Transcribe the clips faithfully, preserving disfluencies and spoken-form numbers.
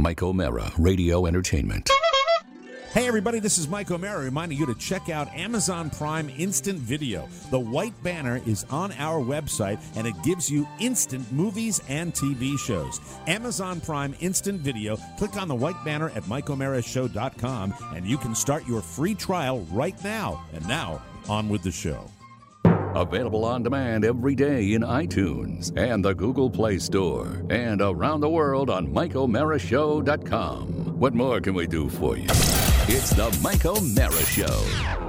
Mike O'Mara, Radio Entertainment. Hey everybody, this is Mike O'Mara reminding you to check out Amazon Prime Instant Video. The white banner is on our website and it gives you instant movies and T V shows. Amazon Prime Instant Video. Click on the white banner at mike o'mara show dot com and you can start your free trial right now. And now, on with the show. Available on demand every day in iTunes and the Google Play Store and around the world on mike o'mara show dot com. What more can we do for you? It's the Mike O'Mara Show.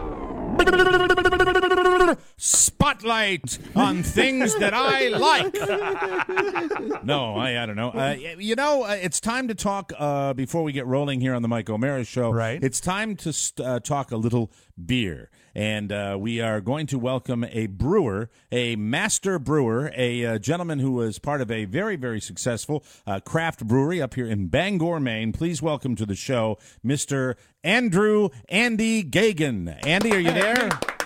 Spotlight on things that I like. No, I, I don't know. Uh, you know, uh, it's time to talk, uh, before we get rolling here on the Mike O'Mara Show. Right. It's time to uh, talk a little beer. And uh, we are going to welcome a brewer, a master brewer, a uh, gentleman who was part of a very, very successful uh, craft brewery up here in Bangor, Maine. Please welcome to the show, Mister Andrew Andy Geoghegan. Andy, are you there?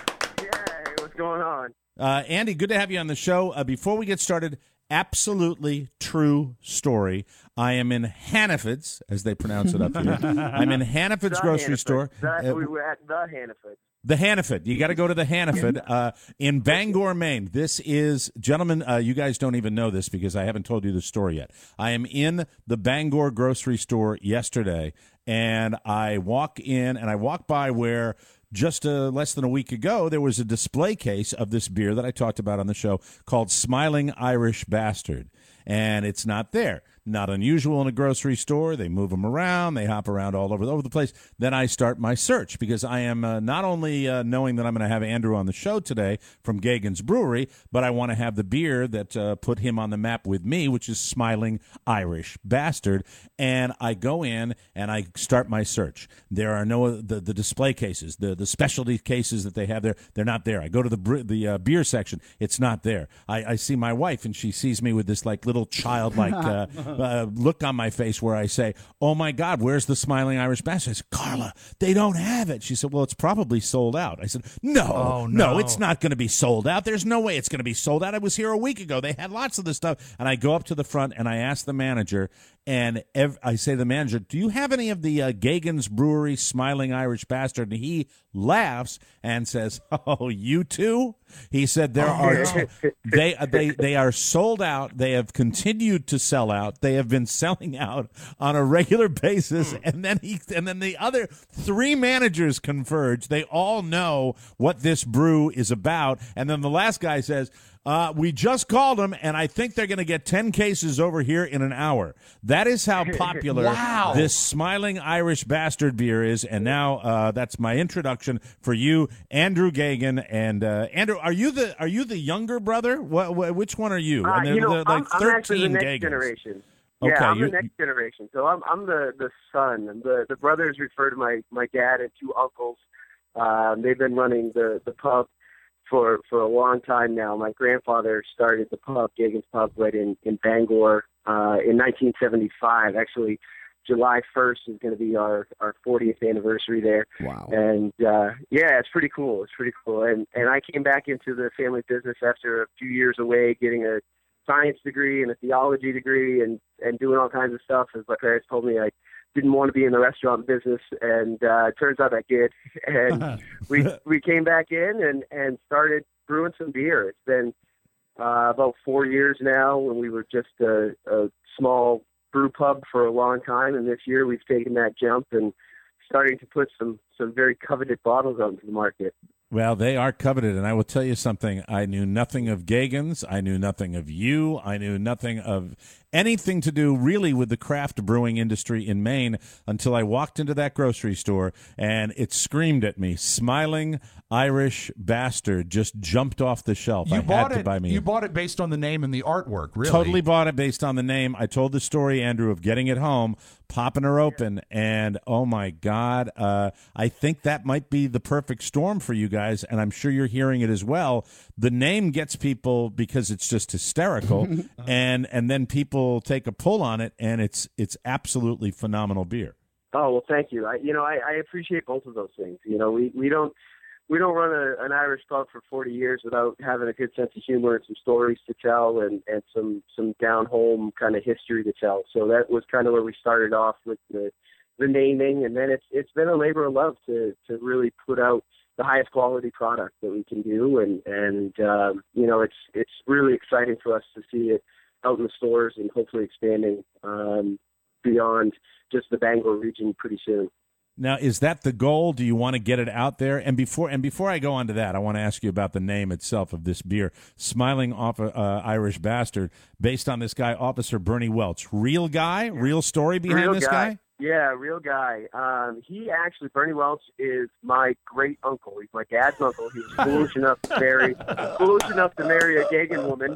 Yeah, what's going on? Uh, Andy, good to have you on the show. Uh, before we get started, absolutely true story. I am in Hannaford's, as they pronounce it up here. I'm in Hannaford's The grocery Hannaford. store. The, Uh, we were at the Hannaford. The Hannaford. You got to go to the Hannaford uh, in Bangor, Maine. This is, gentlemen, uh, you guys don't even know this because I haven't told you the story yet. I am in the Bangor grocery store yesterday, and I walk in, and I walk by where just uh, less than a week ago, there was a display case of this beer that I talked about on the show called Smiling Irish Bastard, and it's not there. Not unusual in a grocery store. They move them around. They hop around all over, over the place. Then I start my search because I am uh, not only uh, knowing that I'm going to have Andrew on the show today from Geoghegan's Brewery, but I want to have the beer that uh, put him on the map with me, which is Smiling Irish Bastard. And I go in and I start my search. There are no the, the display cases, the, the specialty cases that they have there. They're not there. I go to the the uh, beer section. It's not there. I, I see my wife and she sees me with this like little childlike uh, Uh, look on my face where I say, oh, my God, where's the Smiling Irish Bastard? I said, Carla, they don't have it. She said, well, it's probably sold out. I said, no, Oh, no, no. it's not going to be sold out. There's no way it's going to be sold out. I was here a week ago. They had lots of this stuff. And I go up to the front and I ask the manager, and ev- I say to the manager, do you have any of the uh, Geoghegan's Brewery Smiling Irish Bastard? And he laughs and says, oh, you too? He said there are t- they they they are sold out. They have continued to sell out. They have been selling out on a regular basis. And then he and then the other three managers converge. They all know what this brew is about. And then the last guy says, Uh, we just called them, and I think they're going to get ten cases over here in an hour. That is how popular Wow. this Smiling Irish Bastard beer is. And now uh, that's my introduction for you, Andrew Geoghegan. And uh, Andrew, are you the are you the younger brother? What, what, which one are you? Uh, And they're- you know, they're like I'm, I'm actually the next Geogans. generation. Okay, Yeah, I'm you- the next generation. So I'm I'm the, the son. And the, the brothers refer to my, my dad and two uncles. Um, they've been running the, the pub for for a long time now. My grandfather started the pub, Geoghegan's Pub, right in, in Bangor uh, in nineteen seventy-five. Actually, July first is going to be our, our fortieth anniversary there. Wow. And, uh, yeah, it's pretty cool. It's pretty cool. And and I came back into the family business after a few years away, getting a science degree and a theology degree and, and doing all kinds of stuff. As my parents told me I didn't want to be in the restaurant business, and uh, it turns out I did. And we we came back in and, and started brewing some beer. It's been uh, about four years now, when we were just a, a small brew pub for a long time, and this year we've taken that jump and starting to put some, some very coveted bottles out into the market. Well, they are coveted, and I will tell you something. I knew nothing of Geoghegan's. I knew nothing of you. I knew nothing of anything to do really with the craft brewing industry in Maine until I walked into that grocery store, and it screamed at me. Smiling Irish Bastard just jumped off the shelf. You I bought had to it. buy me You a- bought it based on the name and the artwork, really. Totally bought it based on the name. I told the story, Andrew, of getting it home, popping her open, and oh my God, uh, I think that might be the perfect storm for you guys, and I'm sure you're hearing it as well. The name gets people because it's just hysterical, and and then people take a pull on it, and it's it's absolutely phenomenal beer. Oh, well, thank you. I, you know, I, I appreciate both of those things. You know, we, we don't we don't run a, an Irish pub for forty years without having a good sense of humor and some stories to tell and, and some, some down home kind of history to tell. So that was kind of where we started off with the, the naming. And then it's, it's been a labor of love to, to really put out the highest quality product that we can do. And, and, um, you know, it's, it's really exciting for us to see it out in the stores and hopefully expanding, um, beyond just the Bangor region pretty soon. Now, is that the goal? Do you want to get it out there? And before and before I go on to that, I want to ask you about the name itself of this beer, Smiling Off uh, Irish Bastard, based on this guy, Officer Bernie Welch. Real guy? Real story behind real this guy. guy? Yeah, real guy. Um, he actually, Bernie Welch is my great uncle. He's my dad's uncle. He was foolish enough to marry, foolish enough to marry a Gagan woman.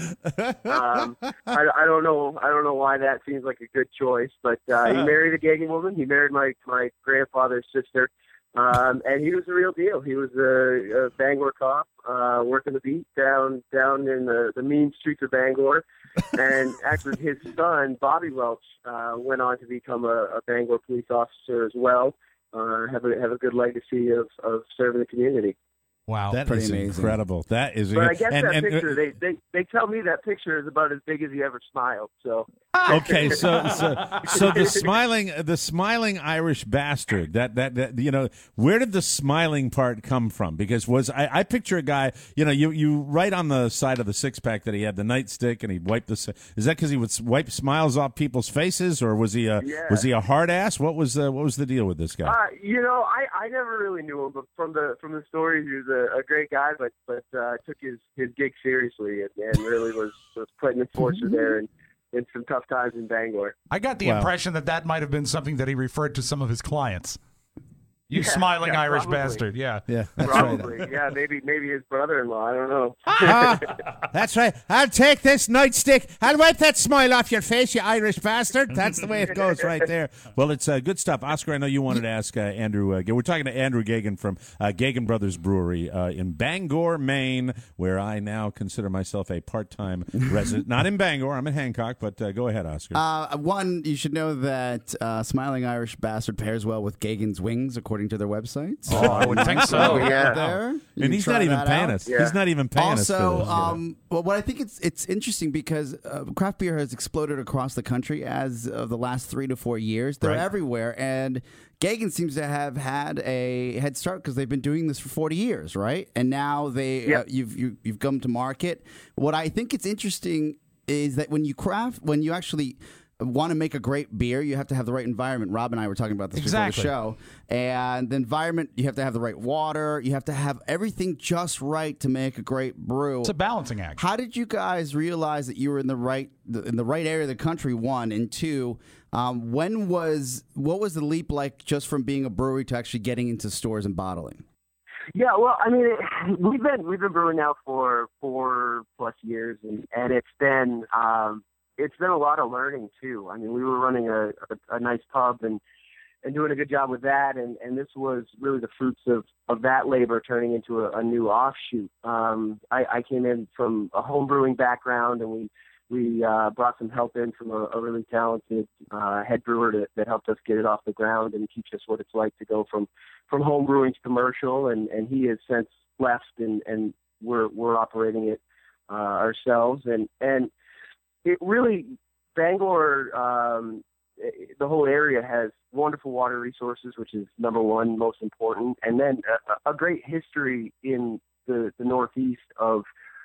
Um, I, I don't know. I don't know why that seems like a good choice, but uh, he married a Gagan woman. He married my my grandfather's sister, um, and he was the real deal. He was a, a Bangor cop, uh, working the beat down down in the, the mean streets of Bangor. And actually, his son Bobby Welch uh, went on to become a, a Bangor police officer as well. Uh, have a have a good legacy of, of serving the community. Wow, that pretty is amazing. Incredible. That is, but I guess and, that and, picture, they, they they tell me that picture is about as big as he ever smiled. So okay, so so so the smiling the smiling Irish bastard. That, that that you know, where did the smiling part come from? Because was I, I picture a guy, you know, you you write on the side of the six pack that he had the nightstick and he'd wipe the. Is that because he would wipe smiles off people's faces, or was he a yeah. was he a hard ass? What was uh, what was the deal with this guy? Uh, you know, I, I never really knew him, but from the from the stories, he was a, a great guy, but but uh, took his, his gig seriously and, and really was, was putting the forces there and in some tough times in Bangor. I got the Wow. impression that that might have been something that he referred to some of his clients. You Yeah, smiling yeah, Irish probably. bastard, yeah. Yeah, that's Probably, right. yeah, maybe maybe his brother-in-law. I don't know. Ah, that's right. I'll take this nightstick. I'll wipe that smile off your face, you Irish bastard. That's the way it goes right there. Well, it's uh, good stuff. Oscar, I know you wanted to ask uh, Andrew. Uh, we're talking to Andrew Gagan from uh, Gagan Brothers Brewery uh, in Bangor, Maine, where I now consider myself a part-time resident. Not in Bangor. I'm in Hancock, but uh, go ahead, Oscar. Uh, one, you should know that uh, Smiling Irish Bastard pairs well with Gagan's Wings, according to their website. So Oh, I would think so. Yeah. There. You and can he's try not even that paying out. us. Yeah. He's not even paying us for Also, this, you know. um, well, what I think it's it's interesting because uh, craft beer has exploded across the country as of the last three to four years. They're Right. everywhere, and Gagan seems to have had a head start because they've been doing this for forty years, right? And now they uh, Yep. you've you, you've come to market. What I think it's interesting is that when you craft, when you actually want to make a great beer, you have to have the right environment. Rob and I were talking about this Exactly. before the show. And the environment, you have to have the right water. You have to have everything just right to make a great brew. It's a balancing act. How did you guys realize that you were in the right in the right area of the country? One and two. Um, when was what was the leap like just from being a brewery to actually getting into stores and bottling? Yeah, well, I mean, it, we've been we've been brewing now for four plus years, and, and it's been um, it's been a lot of learning too. I mean, we were running a, a, a nice pub and, and doing a good job with that, and, and this was really the fruits of, of that labor turning into a, a new offshoot. Um, I, I came in from a home brewing background, and we we uh, brought some help in from a, a really talented uh, head brewer to, that helped us get it off the ground and teach us what it's like to go from, from home brewing to commercial. And, and he has since left, and, and we're we're operating it uh, ourselves. And and it really, Bangor, um, the whole area has wonderful water resources, which is number one, most important, and then a, a great history in the, the Northeast of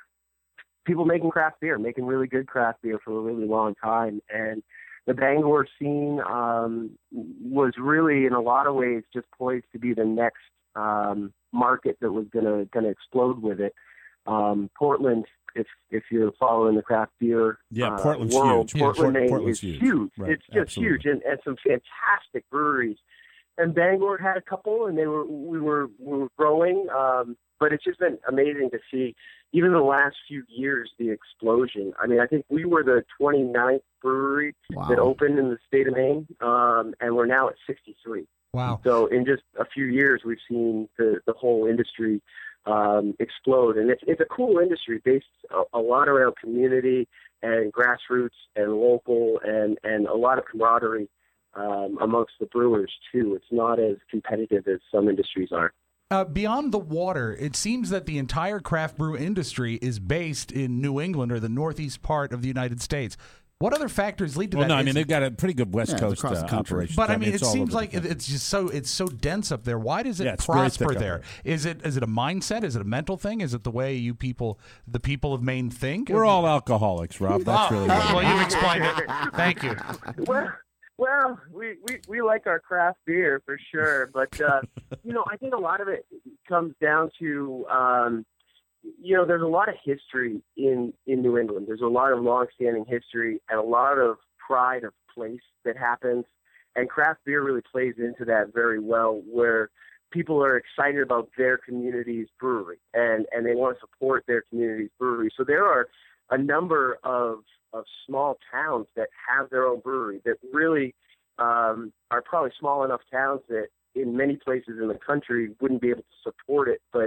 people making craft beer, making really good craft beer for a really long time. And the Bangor scene um, was really, in a lot of ways, just poised to be the next um, market that was gonna gonna explode with it. Um, Portland, if if you're following the craft beer Yeah, uh, Portland's world, huge. Yeah, Portland, Port- Maine Portland's is huge. huge. Right, It's just absolutely. huge, and, and some fantastic breweries. And Bangor had a couple, and they were we were we were growing. Um, but it's just been amazing to see, even in the last few years, the explosion. I mean, I think we were the twenty-ninth brewery Wow. that opened in the state of Maine, um, and we're now at sixty-three. Wow. So in just a few years, we've seen the, the whole industry um, explode. And it's, it's a cool industry based a, a lot around community and grassroots and local and, and a lot of camaraderie um, amongst the brewers, too. It's not as competitive as some industries are. Uh, beyond the water, it seems that the entire craft brew industry is based in New England or the northeast part of the United States. What other factors lead to well, that? no, I mean Is- they've got a pretty good West Yeah, it's Coast across the uh, country. operation. But I mean, it's it all seems over like the it- country. it's just so it's so dense up there. Why does it Yeah, it's very thick prosper up there? there. Is it is it a mindset? Is it a mental thing? Is it the way you people, the people of Maine, think? We're all alcoholics, Rob. That's Oh, really what it well, is. you explained it. Thank you. Well, well, we, we, we like our craft beer for sure, but uh, you know, I think a lot of it comes down to um, you know, there's a lot of history in in New England. There's a lot of long-standing history and a lot of pride of place that happens, and craft beer really plays into that very well, where people are excited about their community's brewery and and they want to support their community's brewery. So there are a number of of small towns that have their own brewery that really um, are probably small enough towns that in many places in the country wouldn't be able to support it, but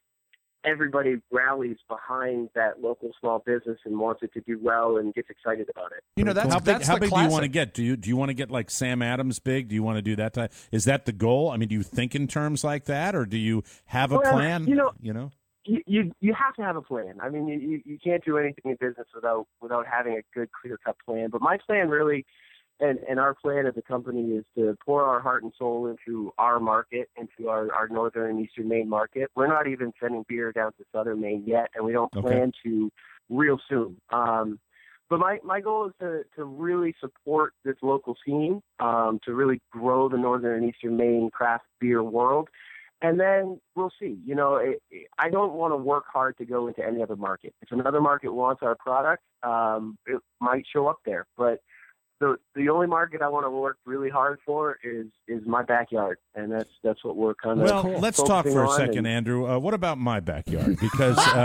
everybody rallies behind that local small business and wants it to do well and gets excited about it. You know, that's how big, that's how the big do you want to classic. get? Do you do you want to get like Sam Adams big? Do you want to do that type? Is that the goal? I mean, do you think in terms like that, or do you have a Well, plan? you know- you know. You, you you have to have a plan. I mean, you you can't do anything in business without without having a good clear cut plan. But my plan really, and and our plan as a company is to pour our heart and soul into our market, into our our northern and eastern Maine market. We're not even sending beer down to southern Maine yet, and we don't Okay. plan to real soon. Um, but my my goal is to to really support this local scene, um, to really grow the northern and eastern Maine craft beer world. And then we'll see. You know, it, it, I don't want to work hard to go into any other market. If another market wants our product, um, it might show up there. But the the only market I want to work really hard for is is my backyard, and that's that's what we're kind of. Well, let's talk for a second, and, Andrew. Uh, what about my backyard? Because um,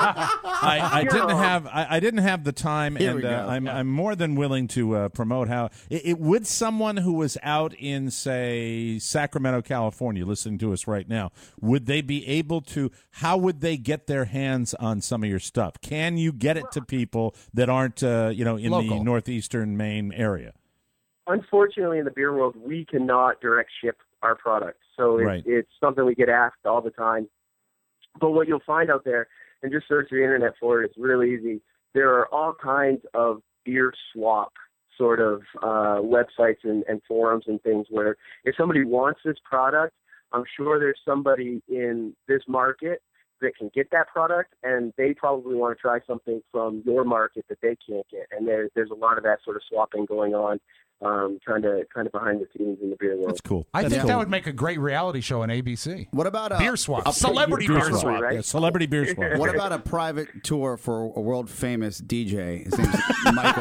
I, I didn't have I, I didn't have the time, Here and we uh, go. I'm I'm more than willing to uh, promote how it, it would someone who was out in say Sacramento, California, listening to us right now. Would they be able to? How would they get their hands on some of your stuff? Can you get it to people that aren't uh, you know in the Local. northeastern Maine area? Unfortunately, in the beer world, we cannot direct ship our product. So it, Right. it's something we get asked all the time. But what you'll find out there, and just search the internet for it, it's really easy. There are all kinds of beer swap sort of uh, websites and, and forums and things where if somebody wants this product, I'm sure there's somebody in this market that can get that product, and they probably want to try something from your market that they can't get. And there, there's a lot of that sort of swapping going on. Um, kind of, kind of behind the scenes in the beer world. That's cool. I That's think cool. that would make a great reality show on A B C. What about a Beer swap, a- celebrity Beer beer swap. swap. right? Yeah, celebrity beer swap. What about a private tour for a world famous D J? His name's Mike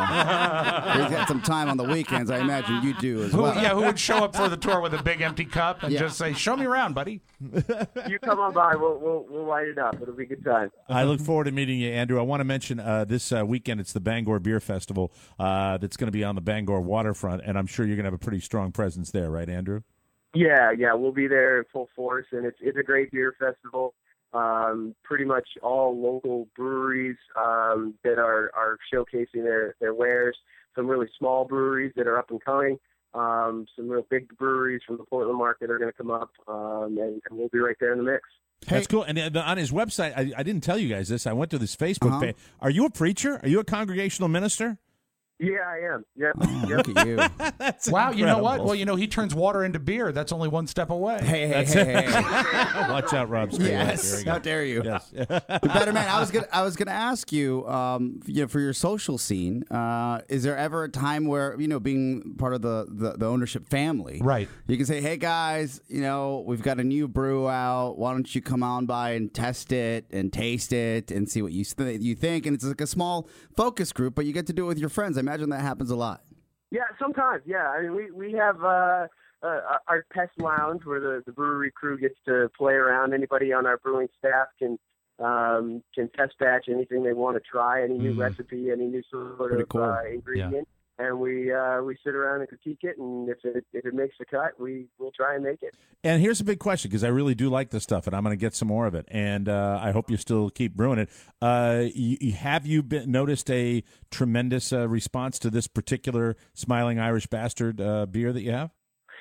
O'Mara. He's got some time on the weekends. I imagine you do as Who, well. yeah, who would show up for the tour with a big empty cup and Yeah. just say, "Show me around, buddy." You come on by, we'll, we'll, we'll light it up. It'll be a good time. I look forward to meeting you, Andrew. I want to mention uh, this uh, weekend, it's the Bangor Beer Festival uh, that's going to be on the Bangor waterfront, and I'm sure you're going to have a pretty strong presence there, right, Andrew? Yeah, yeah, we'll be there in full force, and it's it's a great beer festival. Um, pretty much all local breweries um, that are, are showcasing their, their wares. Some really small breweries that are up and coming. Um, some real big breweries from the Portland market are going to come up, um, and, and we'll be right there in the mix. That's cool. And uh, on his website, I, I didn't tell you guys this. I went to this Facebook Uh-huh. page. Are you a preacher? Are you a congregational minister? Yeah, I am. Yep. Oh, yep. look at you. That's Wow, you know what? incredible. Well, you know, he turns water into beer. That's only one step away. Hey, hey, hey, hey. Watch out, Rob. Screw that. There Yes. you go. How dare you? Yes. Better man, I was gonna I was gonna ask you, um, you know, for your social scene, uh, is there ever a time where, you know, being part of the, the, the ownership family, Right. you can say, hey guys, you know, we've got a new brew out. Why don't you come on by and test it and taste it and see what you th- you think? And it's like a small focus group, but you get to do it with your friends. I imagine that happens a lot. Yeah, sometimes. Yeah, I mean, we we have uh, uh, our pest lounge where the, the brewery crew gets to play around. Anybody on our brewing staff can um, can test batch anything they want to try, any new Mm. recipe, any new sort Pretty of cool. uh, ingredient, and we uh, we sit around and critique it. And if it if it makes the cut, we will try and make it. And here's a big question, because I really do like this stuff, and I'm going to get some more of it. And uh, I hope you still keep brewing it. Uh, you, you- have you been, noticed a tremendous uh, response to this particular Smiling Irish Bastard uh, beer that you have?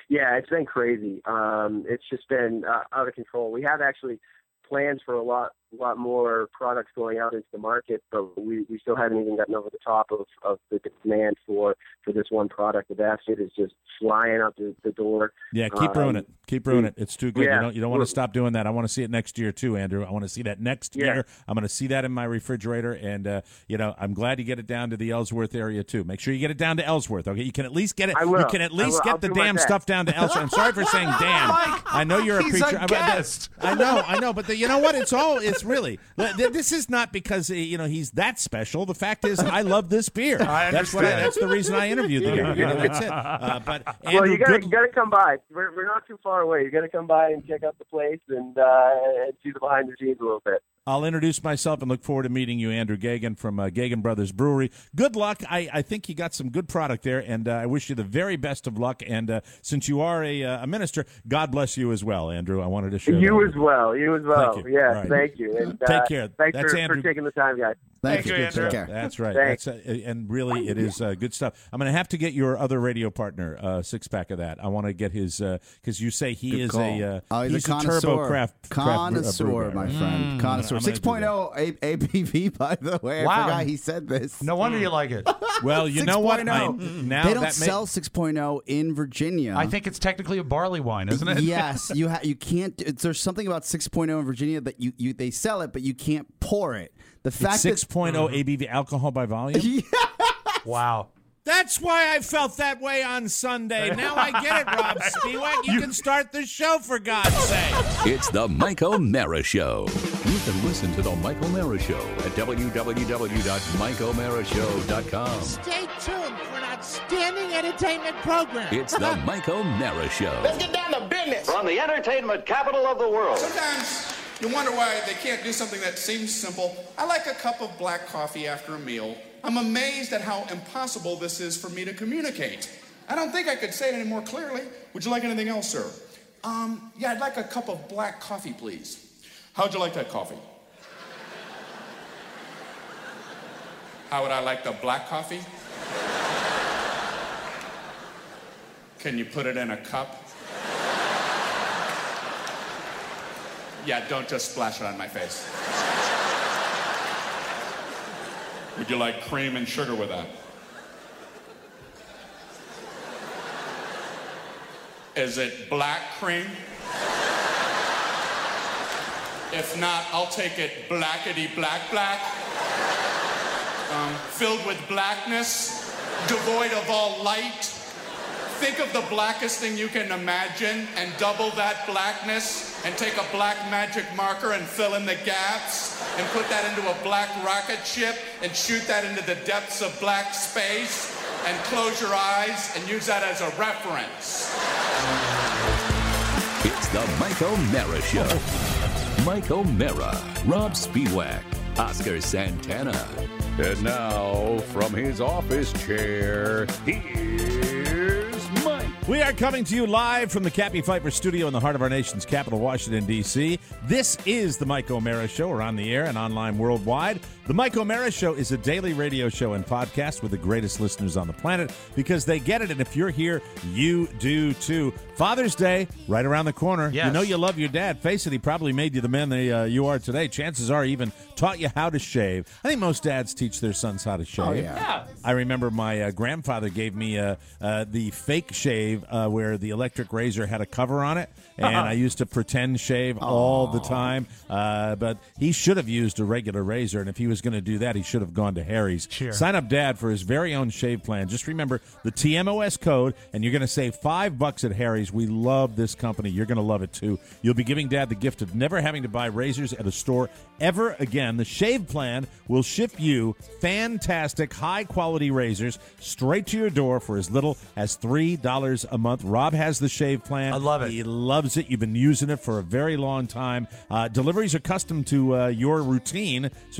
Yeah, it's been crazy. Um, it's just been uh, out of control. We have actually plans for a lot, lot more products going out into the market, but we, we still haven't even gotten over the top of, of the demand for, for this one product. The basket is just flying out the, the door. Yeah, keep brewing um, it. Keep brewing it. It's too good. Yeah. You don't you don't want to stop doing that. I want to see it next year too, Andrew. I want to see that next Yeah. year. I'm going to see that in my refrigerator, and uh, you know, I'm glad you get it down to the Ellsworth area too. Make sure you get it down to Ellsworth. Okay, you can at least get it. I will. You can at I least will. get I'll the do my damn best. stuff down to Ellsworth. I'm sorry for saying damn. I know you're a He's preacher. a I- I- guest. I know, I know, but the, you know what? It's all. It's really. This is not because uh, you know he's that special. The fact is, I love this beer. I that's what. I, understand. that's the reason I interviewed the guy. You know, that's it. Uh, but Andrew, Well, you gotta good- you gotta come by. We're we're not too far away. You gotta come by and check out the place and uh, and see the behind the scenes a little bit. I'll introduce myself and look forward to meeting you, Andrew Gagan from uh, Gagan Brothers Brewery. Good luck. I, I think you got some good product there, and uh, I wish you the very best of luck. And uh, since you are a, uh, a minister, God bless you as well, Andrew. I wanted to share You that. as well. You as well. Thank you. Yeah, All right. thank you. And, Take uh, care. Thanks That's for, Andrew. for taking the time, guys. Thank, Thank you. you, Take Andrew. care. That's right. Thanks. That's uh, and really, it is uh, good stuff. I'm going to have to get your other radio partner uh, six pack of that. I want to get his because you say he Good is call. a uh, oh, he's, he's a connoisseur. turbo craft craft bre- uh, connoisseur, brew guy, my right? friend. Connoisseur. I'm gonna six point oh A- ABV, by the way. Wow. I forgot he said this. No wonder you like it. Well, you know what? I, 6.0. now they don't that may- sell six point oh in Virginia. I think it's technically a barley wine, isn't it? Yes, you ha- you can't. It's, there's something about six point oh in Virginia that you, you they sell it, but you can't pour it. The fact six that point oh A B V alcohol by volume. Wow. That's why I felt that way on Sunday. Now I get it, Rob Spiewak. You, can start the show, for God's sake. It's the Mike O'Mara Show. You can listen to the Mike O'Mara Show at w w w dot mike o'mara show dot com. Stay tuned for an outstanding entertainment program. It's the Mike O'Mara Show. Let's get down to business. From the entertainment capital of the world. Sometimes you wonder why they can't do something that seems simple. I like a cup of black coffee after a meal. I'm amazed at how impossible this is for me to communicate. I don't think I could say it any more clearly. Would you like anything else, sir? Um, yeah, I'd like a cup of black coffee, please. How'd you like that coffee? How would I like the black coffee? Can you put it in a cup? Yeah, don't just splash it on my face. Would you like cream and sugar with that? Is it black cream? If not, I'll take it blackety black black. Um, filled with blackness, devoid of all light. Think of the blackest thing you can imagine and double that blackness and take a black magic marker and fill in the gaps and put that into a black rocket ship and shoot that into the depths of black space and close your eyes and use that as a reference. It's the Mike O'Mara Show. Mike O'Mara, Rob Spiewak, Oscar Santana. And now, from his office chair, here's Mike. We are coming to you live from the Cappy Pfeiffer studio in the heart of our nation's capital, Washington, D C This is the Mike O'Mara Show. We're on the air and online worldwide. The Mike O'Mara Show is a daily radio show and podcast with the greatest listeners on the planet because they get it. And if you're here, you do too. Father's Day, right around the corner. Yes. You know you love your dad. Face it, he probably made you the man that uh, you are today. Chances are he even taught you how to shave. I think most dads teach their sons how to shave. Oh, yeah. I remember my uh, grandfather gave me uh, uh, the fake shave uh, where the electric razor had a cover on it, and I used to pretend shave all the time. Uh, but he should have used a regular razor, and if he was going to do that, he should have gone to Harry's. Sure. Sign up Dad for his very own shave plan. Just remember the T M O S code, and you're going to save five bucks at Harry's. We love this company. You're going to love it, too. You'll be giving Dad the gift of never having to buy razors at a store ever again. The shave plan will ship you fantastic, high-quality razors straight to your door for as little as three dollars a month. Rob has the shave plan. I love it. He loves it. You've been using it for a very long time. Uh, deliveries are custom to uh, your routine, so you never run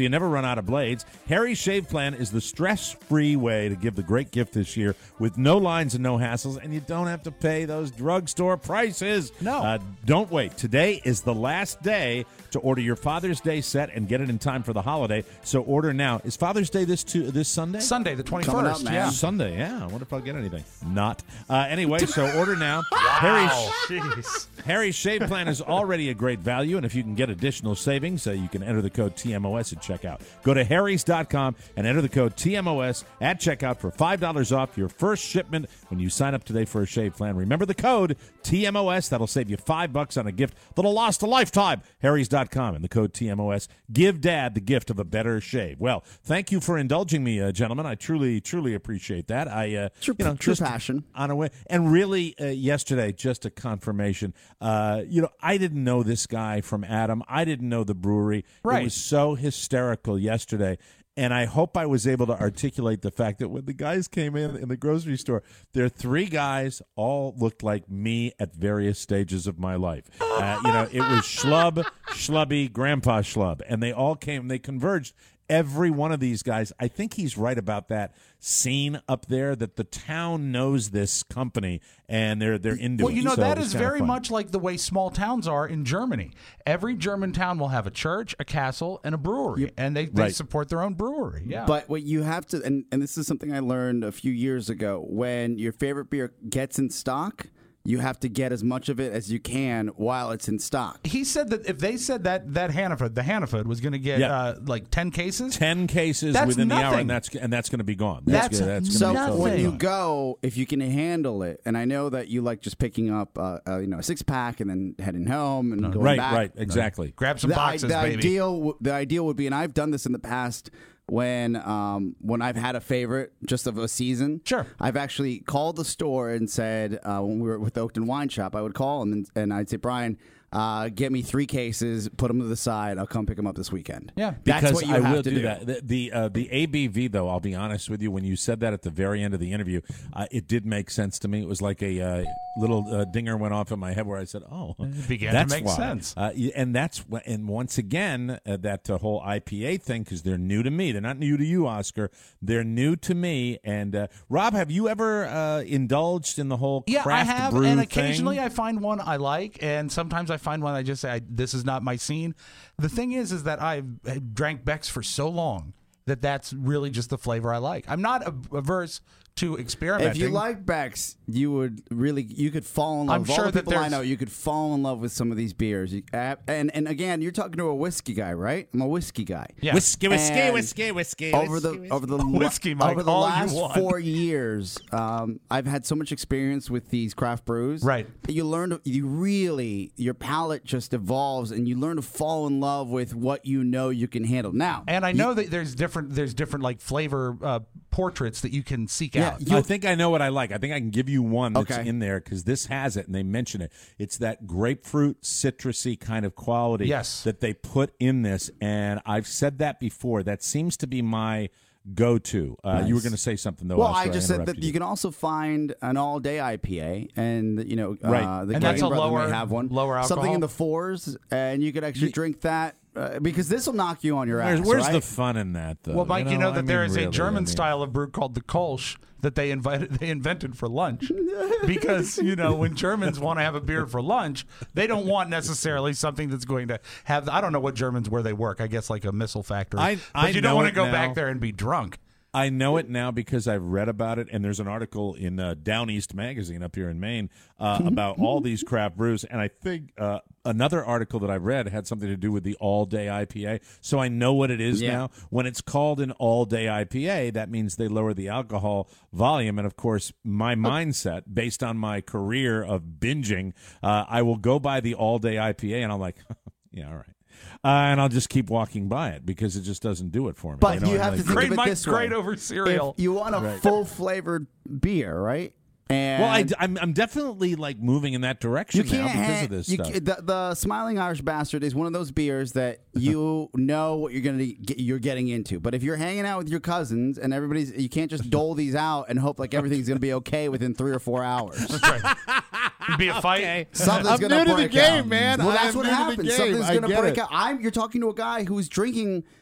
out of blades. Harry's Shave Plan is the stress-free way to give the great gift this year with no lines and no hassles, and you don't have to pay those drugstore prices. No. Uh, don't wait. Today is the last day to order your Father's Day set and get it in time for the holiday, so order now. Is Father's Day this tu- this Sunday? Sunday, the Coming twenty-first. up, man. Yeah. Sunday, yeah. I wonder if I'll get anything. Not. Uh, anyway, so order now. Wow. Harry's, Jeez. Harry's Shave Plan is already a great value, and if you can get additional savings, uh, you can enter the code T M O S at checkout. Go to harrys dot com and enter the code T M O S at checkout for five dollars off your first shipment when you sign up today for a shave plan. Remember the code T M O S. That'll save you five bucks on a gift that'll last a lifetime. harrys dot com and the code T M O S. Give Dad the gift of a better shave. Well, thank you for indulging me, uh, gentlemen. I truly, truly appreciate that. I, uh, True, you know, true just passion. on a way. And really, uh, yesterday, just a confirmation. Uh, you know, I didn't know this guy from Adam. I didn't know the brewery. Right. It was so hysterical yesterday. And I hope I was able to articulate the fact that when the guys came in in the grocery store, there are three guys, all looked like me at various stages of my life. Uh, you know, it was Schlub, Schlubby, Grandpa Schlub. And they all came, they converged. Every one of these guys, I think he's right about that scene up there, that the town knows this company and they're they're into it. Well, you know, So that it was is kinda very fun. much like the way small towns are in Germany. Every German town will have a church, a castle, and a brewery, and they, they Right. support their own brewery. Yeah. But what you have to, and, and this is something I learned a few years ago, when your favorite beer gets in stock, you have to get as much of it as you can while it's in stock. he said that if they said that that Hannaford, the Hannaford was going to get Yeah. uh, like ten cases. ten cases That's within the hour, nothing. and that's and that's going to be gone. That's good. that's So gonna be totally when you gone. go, if you can handle it, and I know that you like just picking up, uh, uh, you know, a six pack and then heading home and going right, back. right, exactly. Grab some the, i- boxes, the baby. ideal, w- the ideal would be, and I've done this in the past when um, when I've had a favorite just of a season. Sure. I've actually called the store and said, uh, when we were with the Oakton Wine Shop, I would call them and, and I'd say, Brian, uh, get me three cases, put them to the side. I'll come pick them up this weekend. Yeah. That's Because what you I have will to do, do. that. The the, uh, the A B V, though, I'll be honest with you, when you said that at the very end of the interview, uh, it did make sense to me. It was like a uh, little uh, dinger went off in my head where I said, "Oh, It began that's to make why." sense. Uh, y- and that's wh- and once again uh, that uh, whole I P A thing, because they're new to me. They're not new to you, Oscar. They're new to me. And uh, Rob, have you ever uh, indulged in the whole Yeah, craft I have, brew and thing? occasionally I find one I like, and sometimes I find one I just say, I, this is not my scene. The thing is, is that I've drank Beck's for so long that that's really just the flavor I like. I'm not averse to experimenting. If you like Beck's, you would really you could fall in love. I'm Of all sure the that people I there's- know, you could fall in love with some of these beers. You, uh, and and again, you're talking to a whiskey guy, right? I'm a whiskey guy. Yeah. Whiskey, whiskey, And whiskey, whiskey. Over whiskey, the over the Whiskey, Mike, over the all you last want. four years, um, I've had so much experience with these craft brews. Right. That you learn to, you really your palate just evolves, and you learn to fall in love with what you know you can handle. Now, and I know that there's different there's different like flavor uh, portraits that you can seek Yeah, out. you- I think I know what I like. I think I can give you one that's Okay. in there because this has it, and they mention it. It's that grapefruit, citrusy kind of quality Yes. that they put in this, and I've said that before. That seems to be my go-to. Uh, You were Nice. going to say something, though. Well, Oscar. I just said that interrupted you can also find an all-day I P A, and you know, Right. uh, the And Gain that's a brother lower- may have one, lower something alcohol? in the fours, and you could actually drink that uh, because this will knock you on your Where's, ass. where's right? the fun in that, though? Well, Mike, you know, I that there mean, is really, a German I mean- style of brew called the Kolsch that they invited they invented for lunch. Because, you know, when Germans want to have a beer for lunch, they don't want necessarily something that's going to have I don't know what Germans where they work. I guess like a missile factory. I- but I you don't know want to it go now. back there and be drunk. I know it now because I've read about it, and there's an article in uh, Down East Magazine up here in Maine uh, about all these craft brews, and I think uh, another article that I read had something to do with the all-day I P A, so I know what it is Yeah. now. When it's called an all-day I P A, that means they lower the alcohol volume, and of course, my mindset, based on my career of binging, uh, I will go by the all-day I P A, and I'm like, yeah, all right. Uh, and I'll just keep walking by it because it just doesn't do it for me. But know, you and have like- to think Great of it Mike, this great way. over cereal. If you want a full flavored beer, right? And Well, I, I'm I'm definitely like moving in that direction you can't now because ha- of this you stuff. ca- the, the Smiling Irish Bastard is one of those beers that you know what you're gonna get, you're getting into. But if you're hanging out with your cousins and everybody's, you can't just dole these out and hope like everything's gonna be okay within three or four hours. That's right. It'd be a fight. Something's I'm gonna new to the break game, out. man. Well, I that's am what new to the happens. game. Something's I gonna get break it. out. I'm. You're talking to a guy who's drinking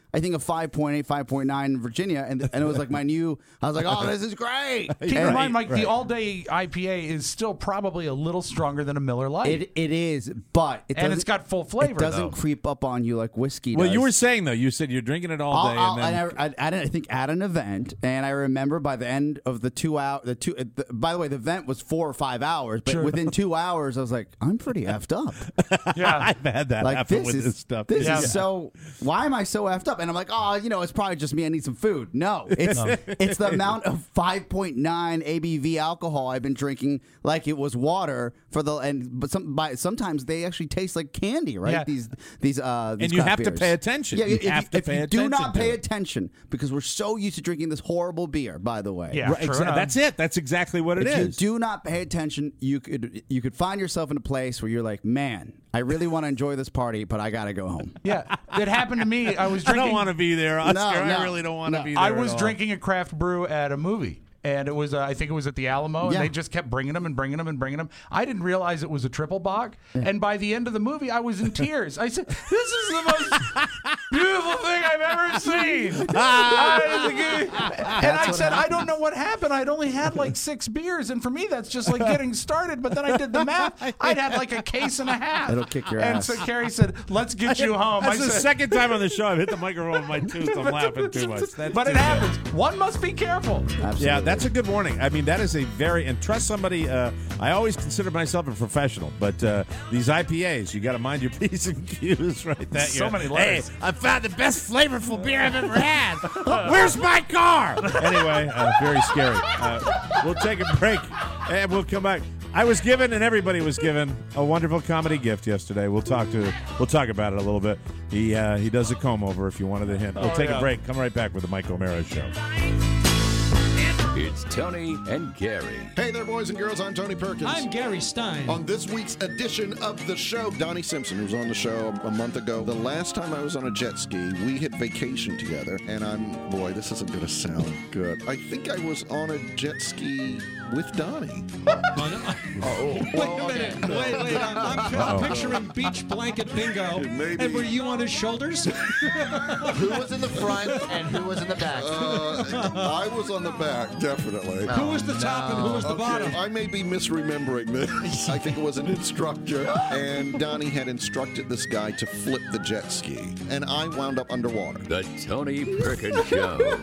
I think, a five point eight, five point nine in Virginia, and and it was like my new. I was like, oh, this is great. Keep in And mind, Mike, right. the all-day I P A is still probably a little stronger than a Miller Lite. It it is, but it And it's doesn't- got full flavor, It doesn't though. creep up on you like whiskey Well, does. you were saying though, you said you're drinking it all I'll- day, I'll- and then and I, I, I, think at an event, and I remember by the end of the two hour, the two. The, by the way, the event was four or five hours, but within two hours, I was like, I'm pretty effed up. yeah. I've had that Like happen this with is this stuff. this Yeah. is so. Why am I so effed up? And I'm like, oh, you know, it's probably just me. I need some food. No, it's it's the amount of five point nine A B V alcohol I've been drinking like it was water for the and but some by sometimes they actually taste like candy, right? Yeah. These these uh these And you craft have to beers. pay attention. Yeah, You if, have to if pay you do not attention to pay it. attention because we're so used to drinking this horrible beer. By the way, Yeah. Right, True exa- enough. that's it. That's exactly what it if is. you do not pay attention, you could you could find yourself in a place where you're like, man, I really want to enjoy this party, but I gotta go home. Yeah, it happened to me. I was I drinking. don't want to be there, Oscar. no. I really don't want to No. be there. I at was all. drinking a craft brew at a movie. And it was, uh, I think it was at the Alamo, and Yeah. they just kept bringing them and bringing them and bringing them. I didn't realize it was a triple bock, and by the end of the movie, I was in tears. I said, "This is the most beautiful thing I've ever seen." I- and I said, "I don't know what happened. I'd only had like six beers, and for me, that's just like getting started." But then I did the math. I'd had like a case and a half. It'll kick your and ass. so Carrie said, "Let's get you home." That's I the said, second time on the show I've hit the microphone with my tooth. I'm laughing too much. That's But too it bad. happens. One must be careful. Absolutely. Yeah, that's a good warning. I mean, that is a very and trust somebody. Uh, I always consider myself a professional, but uh, these I P As, you got to mind your p's and q's, right? That So you're- many letters. Hey, I found the best flavorful beer I've ever had. Where's my car? Anyway, uh, very scary. Uh, we'll take a break and we'll come back. I was given, and everybody was given, a wonderful comedy gift yesterday. We'll talk to, we'll talk about it a little bit. He uh, he does a comb over. If you wanted a hint, we'll take yeah. a break. Come right back with the Mike O'Mara Show. It's Tony and Gary. Hey there, boys and girls. I'm Tony Perkins. I'm Gary Stein. On this week's edition of the show, Donnie Simpson, who was on the show a month ago. The last time I was on a jet ski, we had vacationed together, and I'm, boy, this isn't going to sound good. I think I was on a jet ski with Donnie. Oh, wait a minute. Wait, wait. I'm, I'm, I'm picturing beach blanket bingo. Maybe. And were you on his shoulders? Who was in the front and who was in the back? Uh, I was on the back, definitely. Who was the top and who was the Okay, bottom? I may be misremembering this. I think it was an instructor, and Donnie had instructed this guy to flip the jet ski, and I wound up underwater. The Tony Perkins Show.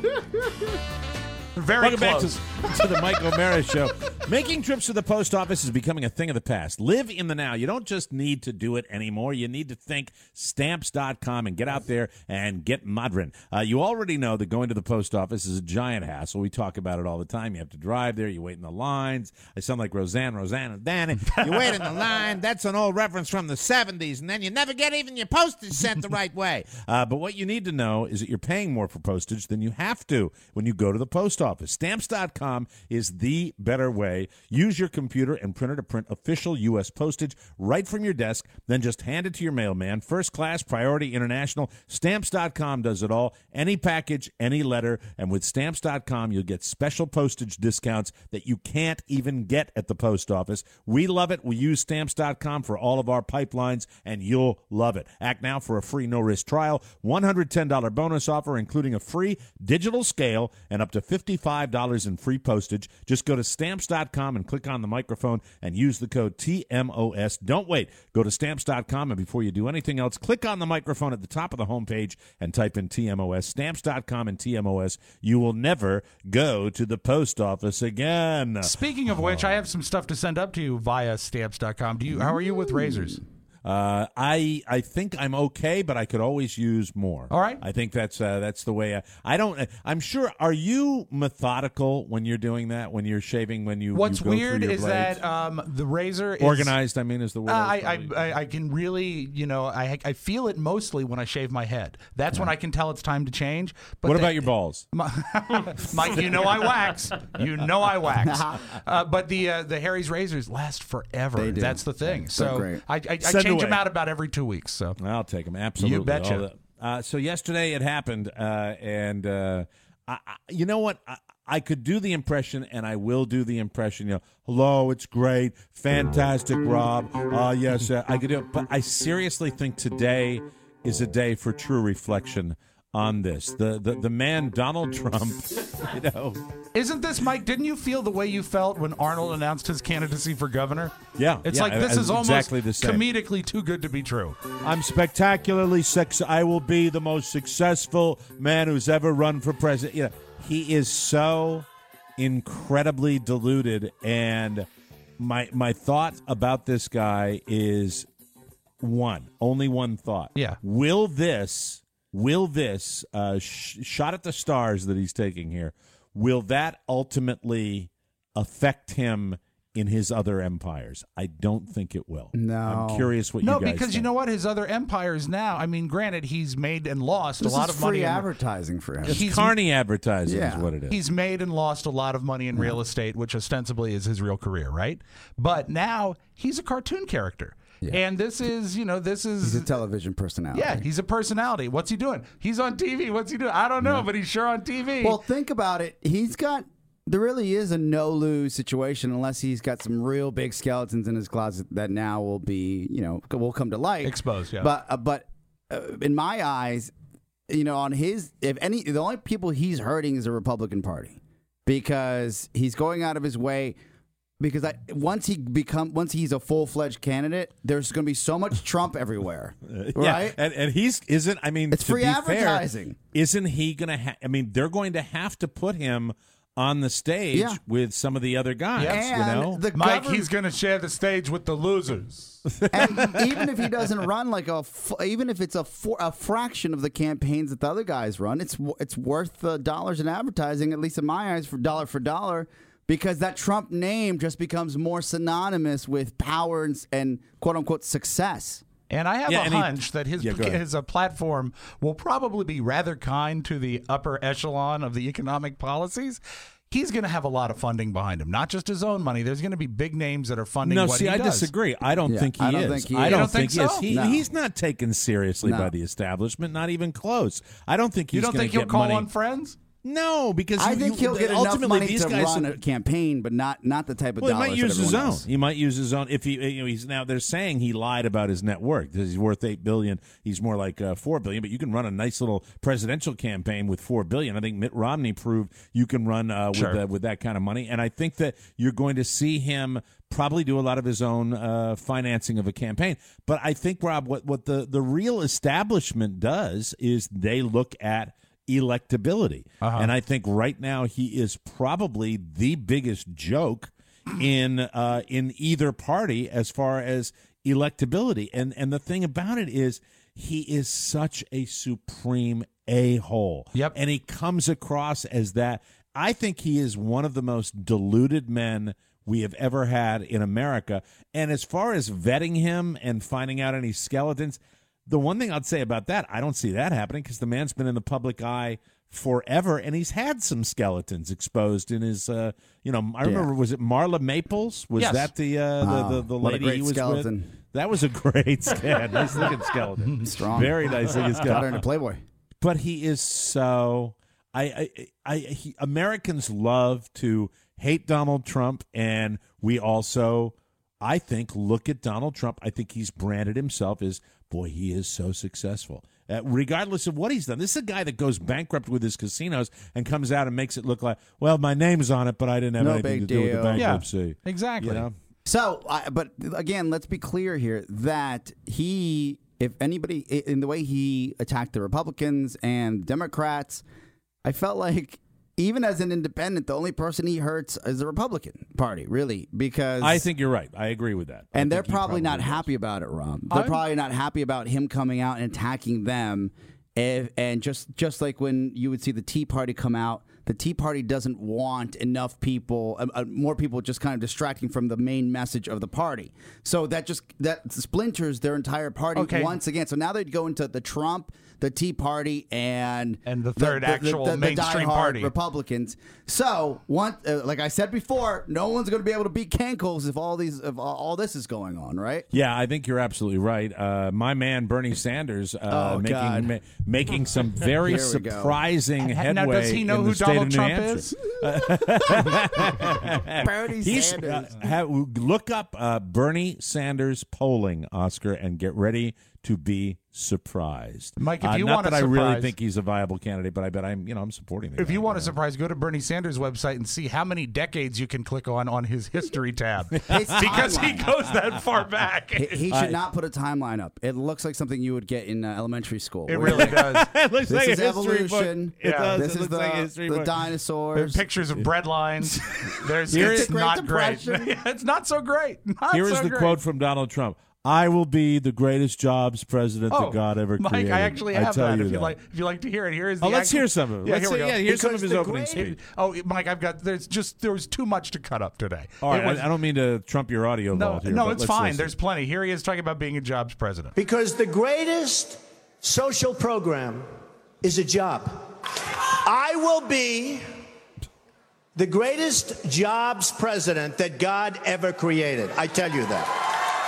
Very Welcome close. back to, to the Mike O'Mara Show. Making trips to the post office is becoming a thing of the past. Live in the now. You don't just need to do it anymore. You need to think stamps dot com and get out there and get modern. Uh, you already know that going to the post office is a giant hassle. We talk about it all the time. You have to drive there. You wait in the lines. I sound like Roseanne, Roseanne, and Danny. You wait in the line. That's an old reference from the seventies, and then you never get even your postage sent the right way. Uh, but what you need to know is that you're paying more for postage than you have to when you go to the post office. Stamps dot com is the better way. Use your computer and printer to print official U S postage right from your desk, then just hand it to your mailman. First class, priority, international. Stamps dot com does it all. Any package, any letter. And with Stamps dot com, you'll get special postage discounts that you can't even get at the post office. We love it. We use Stamps dot com for all of our pipelines, and you'll love it. Act now for a free no-risk trial, one hundred ten dollars bonus offer, including a free digital scale and up to fifty-five dollars in free postage. Just go to Stamps dot com and click on the microphone and use the code T M O S. Don't wait. Go to Stamps dot com, and before you do anything else, click on the microphone at the top of the homepage and type in T M O S. Stamps dot com and T M O S. You will never go to the post office again. Speaking of which, I have some stuff to send up to you via stamps dot com. Do you? How are you with razors? Uh, I I think I'm okay, but I could always use more. All right. I think that's uh, that's the way. I, I don't. I'm sure. Are you methodical when you're doing that? When you're shaving? When you What's you go through weird your is blades? that um, the razor is Organized, I mean, is the word. Uh, I I, was I, I I can really, you know, I I feel it mostly when I shave my head. That's when I can tell it's time to change. But what the- about your balls? Mike, you know I wax. You know I wax. Uh, but the uh, the Harry's razors last forever. They do. That's the thing. They're So great. I, I, I Send change them away. out about every two weeks. So I'll take them. Absolutely. You betcha. All the- Uh, so yesterday it happened, uh, and uh, I, I, you know what? I, I could do the impression, and I will do the impression. You know, hello, it's great, fantastic, Rob. Uh, yes, uh, I could do it. But I seriously think today is a day for true reflection on this. The the, the man, Donald Trump, you know. Isn't this, Mike, didn't you feel the way you felt when Arnold announced his candidacy for governor? Yeah. It's yeah, like this is almost exactly the same. comedically too good to be true. I'm spectacularly sex. I will be the most successful man who's ever run for president. You know, he is so incredibly deluded, and my my thought about this guy is one, only one thought. Yeah. Will this, will this uh, sh- shot at the stars that he's taking here, will that ultimately affect him in his other empires? I don't think it will. No. I'm curious what no, you guys because think. you know what? His other empires now, I mean, granted, he's made and lost This a lot is of money. free in- advertising for him. It's he's- carny advertising Yeah. is what it is. He's made and lost a lot of money in real estate, which ostensibly is his real career, right? But now he's a cartoon character. And this is, you know, this is... He's a television personality. Yeah, he's a personality. What's he doing? He's on T V. What's he doing? I don't know, but he's sure on T V. Well, think about it. He's got... There really is a no-lose situation unless he's got some real big skeletons in his closet that now will be, you know, will come to light. Exposed, yeah. But, uh, but uh, in my eyes, you know, on his... If any... The only people he's hurting is the Republican Party. Because he's going out of his way... Because I, once he become once he's a full fledged candidate, there's going to be so much Trump everywhere, right? Yeah, and, and he's isn't. I mean, it's to free be advertising. Fair, isn't he going to? Ha- I mean, they're going to have to put him on the stage Yeah. with some of the other guys. And you know, the Mike, govern- he's going to share the stage with the losers. and even if he doesn't run like a, f- even if it's a for, a fraction of the campaigns that the other guys run, it's w- it's worth the dollars in advertising, at least in my eyes, for dollar for dollar. Because that Trump name just becomes more synonymous with power and, and quote unquote success. And I have Yeah, a and he- hunch that his Yeah, go ahead. his uh, platform will probably be rather kind to the upper echelon of the economic policies. He's going to have a lot of funding behind him, not just his own money. There's going to be big names that are funding no, what see, he I does. disagree. I don't Yeah, think he I don't is. think he I is. don't You don't think, think he is. so? He, No. He's not taken seriously No. by the establishment, not even close. I don't think he's You don't gonna think he'll get call money. on friends? No, because I you- think you- he'll get enough ultimately money these to guys run a campaign, but not not the type of Well, he dollars might that use his everyone own. else. He might use his own. If he, you know, he's now they're saying he lied about his net worth. He's worth eight billion. He's more like uh, four billion. But you can run a nice little presidential campaign with four billion. I think Mitt Romney proved you can run uh, with Sure. uh, with that kind of money. And I think that you're going to see him probably do a lot of his own uh, financing of a campaign. But I think, Rob, what what the the real establishment does is they look at electability. Uh-huh. And I think right now he is probably the biggest joke in uh, in either party as far as electability. And and the thing about it is he is such a supreme a-hole. Yep. And he comes across as that. I think he is one of the most deluded men we have ever had in America. And as far as vetting him and finding out any skeletons, the one thing I'd say about that, I don't see that happening because the man's been in the public eye forever, and he's had some skeletons exposed in his. Uh, you know, I remember Yeah. was it Marla Maples? Was Yes. that the uh, Wow, the, the the what a lady great he was skeleton. with? That was a great skeleton. Nice looking skeleton. Strong. Very nice looking Got her skeleton. into Playboy. But he is so. I, I, I he, Americans love to hate Donald Trump, and we also, I think, look at Donald Trump. I think he's branded himself as, boy, he is so successful. Uh, regardless of what he's done. This is a guy that goes bankrupt with his casinos and comes out and makes it look like, well, my name's on it, but I didn't have No anything to big do with the deal. Yeah, bankruptcy. exactly. You know? So, I, but again, let's be clear here that he, if anybody, in the way he attacked the Republicans and Democrats, I felt like even as an independent, the only person he hurts is the Republican Party, really, because I think you're right. I agree with that. I and they're think he probably not does. happy about it, Rob. They're I'm- probably not happy about him coming out and attacking them. If, and just just like when you would see the Tea Party come out, the Tea Party doesn't want enough people, uh, uh, more people just kind of distracting from the main message of the party. So that just that splinters their entire party Okay. once again. So now they'd go into the Trump, the Tea Party, and And the third actual mainstream diehard party. Republicans. So one, uh, like I said before, no one's going to be able to beat Cankles if all these if all, all this is going on, right? Yeah, I think you're absolutely right. Uh, my man Bernie Sanders uh, Oh, God. making ma- making some very Here we go. surprising Now, headway. does he know in who the state Donald of New Trump Hampshire. is? Bernie He's, Sanders. uh, ha- look up uh, Bernie Sanders polling, Oscar, and get ready to be surprised. Mike, if Uh, you not want that a I really surprise- think he's a viable candidate, but I bet I'm, you know, I'm supporting him. If you want a surprise, go to Bernie Sanders' website and see how many decades you can click on on his history tab. Because he goes that far back. He, he should not put a timeline up. It looks like something you would get in uh, elementary school. It Where really you- does. It looks This like is a history book. evolution. It does. This It is looks the, like a history the book. dinosaurs. There's pictures of bread lines. There's Here it's is- not great. Depression. It's not so great. Not Here is so the great. quote from Donald Trump. I will be the greatest jobs president Oh, that God ever Mike, created. I actually have tell that. You If you that. like, if you like to hear it, here is the. Oh, let's actual- hear some of it. Yeah, Let's here we see- go. yeah, here's some of Because his the opening great- speech. Oh, Mike, I've got. There's just there was too much to cut up today. All right, It was- I, I don't mean to trump your audio no, vault here. no, but it's let's fine. listen. There's plenty. Here he is talking about being a jobs president. Because the greatest social program is a job. I will be the greatest jobs president that God ever created. I tell you that.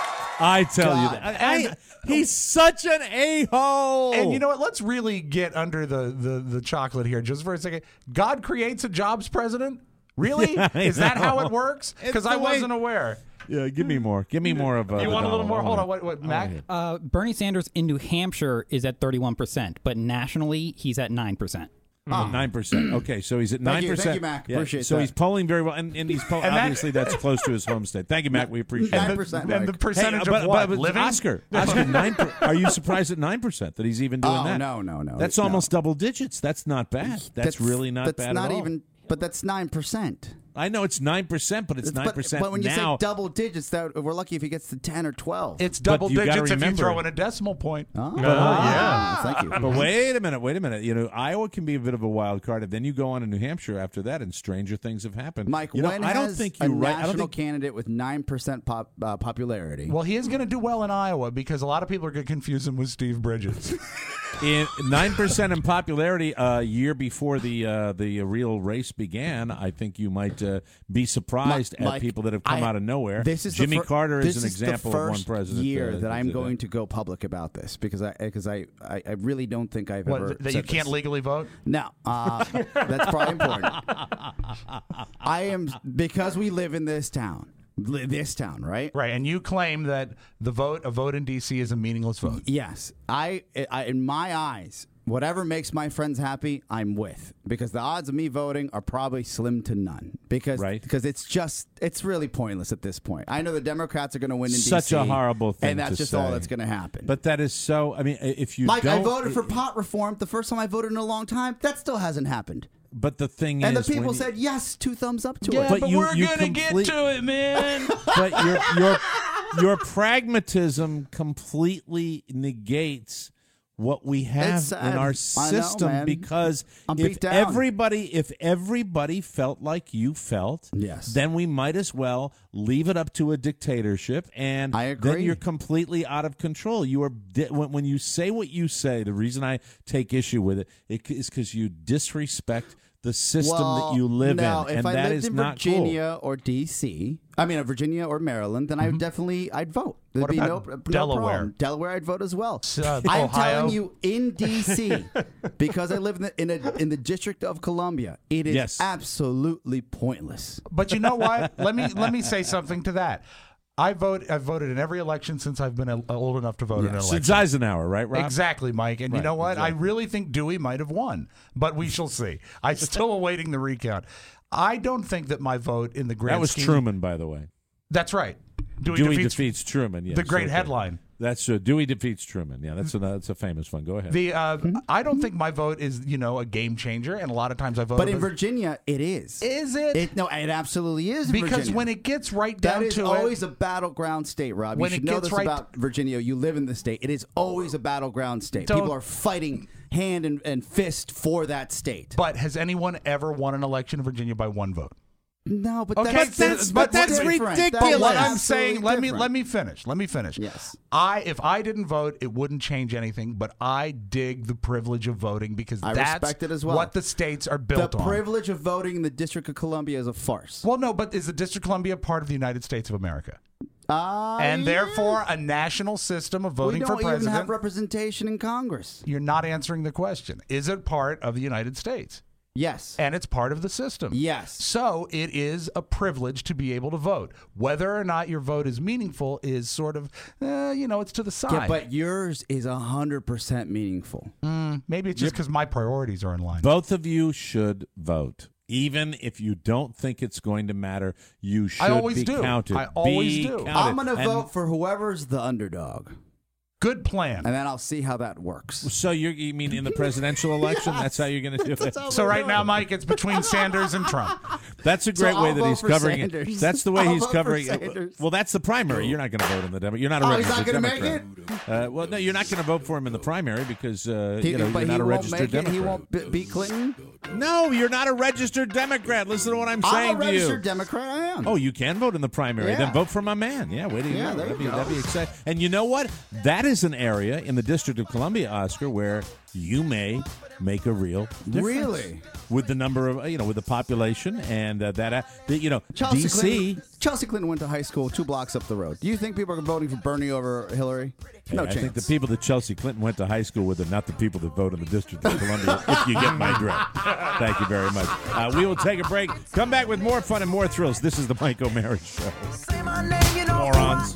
I tell you God. that. I, I, he's such an a-hole. And you know what? Let's really get under the, the, the chocolate here just for a second. God creates a jobs president? Really? Yeah, I Is that how know. it works? It's Because the I way- wasn't aware. Yeah, give me more. Give me more of. Uh, You the want a little Donald. more? I Hold wanna- on. What, what, I wanna Mac? hear. Uh, Bernie Sanders in New Hampshire is at thirty-one percent, but nationally he's at nine percent. Oh, nine percent. Okay, so he's at Thank nine you, percent. thank you, Mac. Appreciate so that. he's polling very well, and, and he's poll- And that- obviously that's close to his home state. Thank you, Mac. We appreciate Nine it. percent, And the Mike. percentage Hey, but, of what? but, but Living? Oscar, Oscar, nine. Per, are you surprised at nine percent that he's even doing Oh, that? no, no, no. That's No. almost double digits. That's not bad. That's, really not that's bad not at all. even. But that's nine percent. I know it's nine percent, but it's nine percent But when you now. say double digits, that we're lucky if he gets to ten or twelve. It's But double you gotta digits if you remember- throw in a decimal point. Oh, yeah. Thank you. But wait a minute, wait a minute. You know, Iowa can be a bit of a wild card, and then you go on to New Hampshire after that, and stranger things have happened. Mike, you know, when I don't has think a you right. I national don't think candidate with nine percent pop, uh, popularity? Well, he is going to do well in Iowa because a lot of people are going to confuse him with Steve Bridges. in nine percent in popularity a year before the uh, the real race began. I think you might uh, be surprised Mike, at people that have come I- out of nowhere. This is Jimmy the fir- Carter this is an is the example of one first president year uh, that I'm did going to go public about this because I because I, I, I really don't think I've What, ever that said you can't this. legally vote? No, uh, that's probably important. I am because we live in this town, li- this town, right? Right, and you claim that the vote, a vote in D C is a meaningless vote. Yes, I, I in my eyes, whatever makes my friends happy, I'm with because the odds of me voting are probably slim to none because Right. because it's just it's really pointless at this point. I know the Democrats are going to win in Such D C, a horrible thing and that's to just say. all that's going to happen. But that is so. I mean, if you Mike, don't, I voted for pot reform the first time I voted in a long time. That still hasn't happened. But the thing And the is, when people you- said yes, two thumbs up to Yeah, it. But but, you- we're you gonna complete- get to it, man. but your your your pragmatism completely negates what we have It's sad. in our I know, system man. because I'm if beat down. everybody if everybody felt like you felt, Yes. then we might as well leave it up to a dictatorship, and I then agree. you're completely out of control. You are di- when, when you say what you say. The reason I take issue with it, it is because you disrespect the system well, that you live no, in, if and I that lived is in not Virginia or D C, I mean, uh, Virginia or Maryland, then I would definitely I'd vote. There'd What be about no, no Delaware? problem. Delaware, I'd vote as well. Uh, I'm Ohio? telling you, in D C, because I live in the in, a, in the District of Columbia, it is Yes. absolutely pointless. But you know what? Let me let me say something to that. I vote. I've voted in every election since I've been a, old enough to vote in an election. Since Eisenhower, right, Rob? Exactly, Mike. And you Right, know what? exactly. I really think Dewey might have won, but we shall see. I'm still awaiting the recount. I don't think that my vote in the grand That was scheme- Truman, by the way. That's right. Dewey, Dewey defeats, defeats, Truman. Yes, the great okay. headline. That's uh, Dewey defeats Truman. Yeah, that's a that's a famous one. Go ahead. The uh, I don't think my vote is you know a game changer, and a lot of times I vote. But in Virginia, it is. Is it? It no, it absolutely is. in because Virginia. when it gets right That down is to always it, a battleground state, Rob. When you it should know gets this right- about Virginia. You live in the state. It is always a battleground state. Don't- People are fighting hand and, and fist for that state. but has anyone ever won an election in Virginia by one vote? No, but Okay, that's, but that's, but that's that's different. ridiculous. That is What I'm absolutely saying, let me different. let me finish. Let me finish. Yes. I if I didn't vote, it wouldn't change anything. But I dig the privilege of voting because I that's respect it as well. what the states are The built on. privilege of voting in the District of Columbia is a farce. Well, no, but is the District of Columbia part of the United States of America? Uh, and yeah. therefore, a national system of voting we for don't even president. have representation in Congress. You're not answering the question. Is it part of the United States? Yes. And it's part of the system. Yes. So it is a privilege to be able to vote. Whether or not your vote is meaningful is sort of, uh, you know, it's to the side. Yeah, but yours is one hundred percent meaningful. Mm, maybe it's just because my priorities are in line. Both of you should vote. Even if you don't think it's going to matter, you should I always be do. counted. I always be do. Counted. I'm going to And vote for whoever's the underdog. Good plan. And then I'll see how that works. So you're, you mean in the presidential election? Yes. That's how you're going to do it? So right now, Mike, it's between Sanders and Trump. That's a great So way I'll that vote he's for covering Sanders. it. That's the way I'll he's vote for covering it. Sanders. Well, that's the primary. You're not going to vote in the Democrat. You're not a Oh, he's not registered gonna make Democrat. Uh, well, no, you're not going to vote for him in the primary because uh, He- you know, but you're he not a won't registered make it. Democrat. He won't be- beat Clinton. No, you're not a registered Democrat. Listen to what I'm saying I'm a to you. registered Democrat. I am. Oh, you can vote in the primary. Yeah. Then vote for my man. Yeah, way to Yeah, go. there That'd you be, go. that'd be exciting. And you know what? That is an area in the District of Columbia, Oscar, where you may make a real difference. Really? With the number of, you know, with the population and uh, that, uh, the, you know, Chelsea D C. Clinton, Chelsea Clinton went to high school two blocks up the road. Do you think people are voting for Bernie over Hillary? No I chance. think the people that Chelsea Clinton went to high school with are not the people that vote in the District of Columbia, if you get my drift. Thank you very much. Uh, we will take a break. Come back with more fun and more thrills. This is the Mike O'Mara Show. Morons.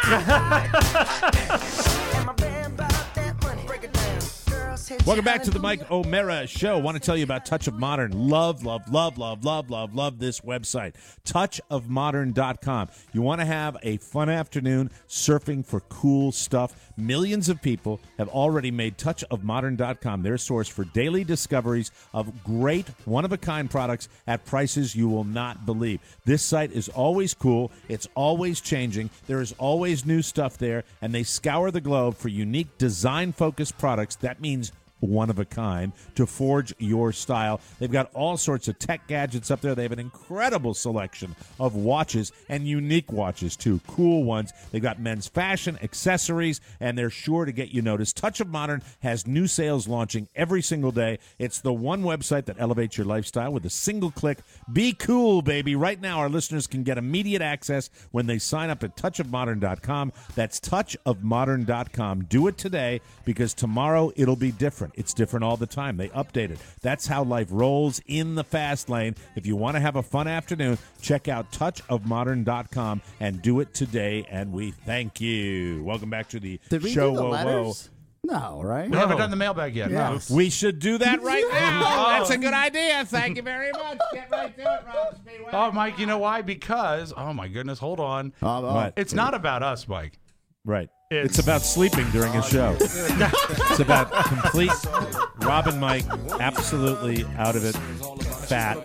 Welcome back to the Mike O'Mara Show. I want to tell you about Touch of Modern. Love, love, love, love, love, love, love this website. touch of modern dot com. You want to have a fun afternoon surfing for cool stuff. Millions of people have already made touch of modern dot com their source for daily discoveries of great, one-of-a-kind products at prices you will not believe. This site is always cool. It's always changing. There is always new stuff there, and they scour the globe for unique design-focused products. That means one of a kind to forge your style. They've got all sorts of tech gadgets up there. They have an incredible selection of watches and unique watches too, cool ones. They've got men's fashion, accessories, and they're sure to get you noticed. Touch of Modern has new sales launching every single day. It's the one website that elevates your lifestyle with a single click. Be cool, baby. Right now, our listeners can get immediate access when they sign up at touch of modern dot com. That's touch of modern dot com. Do it today because tomorrow it'll be different. It's different all the time. They update it. That's how life rolls in the fast lane. If you want to have a fun afternoon, check out touch of modern dot com and do it today, and we thank you. Welcome back to the Did we show. do the Whoa, letters? whoa. No, right? We haven't done the mailbag yet. Yes. We should do that right now. Oh. That's a good idea. Thank you very much. Get right to it, Rob Speedway. Oh, Mike, you know why? Because, oh my goodness, hold on. Oh, oh. What? It's not about us, Mike. Right. It's- It's about sleeping during a show. It's about complete Robin Mike, absolutely out of it, fat,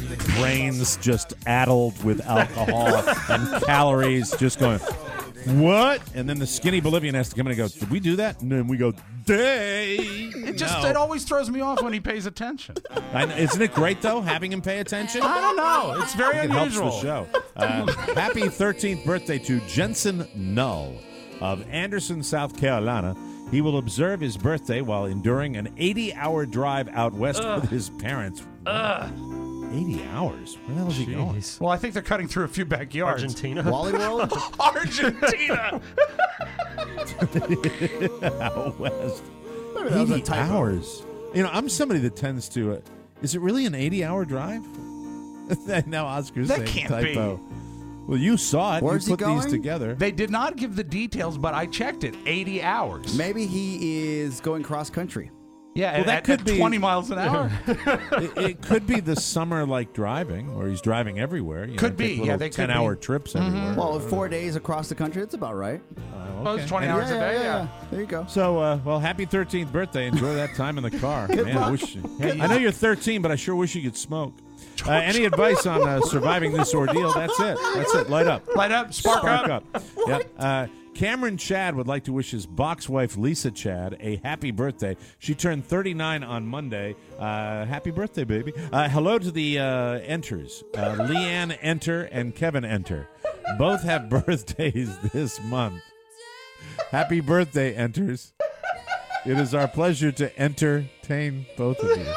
brains just addled with alcohol and calories just going, what? And then the skinny Bolivian has to come in and go, did we do that? And then we go, day. It just No. it always throws me off when he pays attention. I know, isn't it great, though, having him pay attention? I don't know. It's very It helps unusual. the show. Uh, happy thirteenth birthday to Jensen Null of Anderson, South Carolina. He will observe his birthday while enduring an eighty-hour drive out west Ugh. with his parents. Ugh. eighty hours? Where the hell is he going? Well, I think they're cutting through a few backyards. Argentina. Wally World? Argentina. Out west. Maybe that was a eighty typo. hours. You know, I'm somebody that tends to. Uh, is it really an eighty-hour drive? Now Oscar's That saying can't typo. Well, you saw it. Where's he you put these going? together. They did not give the details, but I checked it. eighty hours. Maybe he is going cross country. Yeah, Well, at, that at- could at be- twenty miles an hour. it, it could be the summer like driving, or he's driving everywhere. You Could know, be. take Yeah, little they could ten-hour be. trips everywhere. Well, with four days across the country, it's about right. Oh, it's twenty And- hours a day. Yeah. There you go. So, uh, well, happy thirteenth birthday. Enjoy that time in the car. Man, I, wish, I know you're thirteen, but I sure wish you could smoke. Uh, any advice on uh, surviving this ordeal? That's it. That's it. Light up. Light up. Spark, Spark up. up. Yep. Uh, Cameron Chad would like to wish his box wife, Lisa Chad, a happy birthday. She turned thirty-nine on Monday. Uh, happy birthday, baby. Uh, hello to the uh, Enters. Uh, Leanne Enter and Kevin Enter. Both have birthdays this month. Happy birthday, Enters. It is our pleasure to entertain both of you.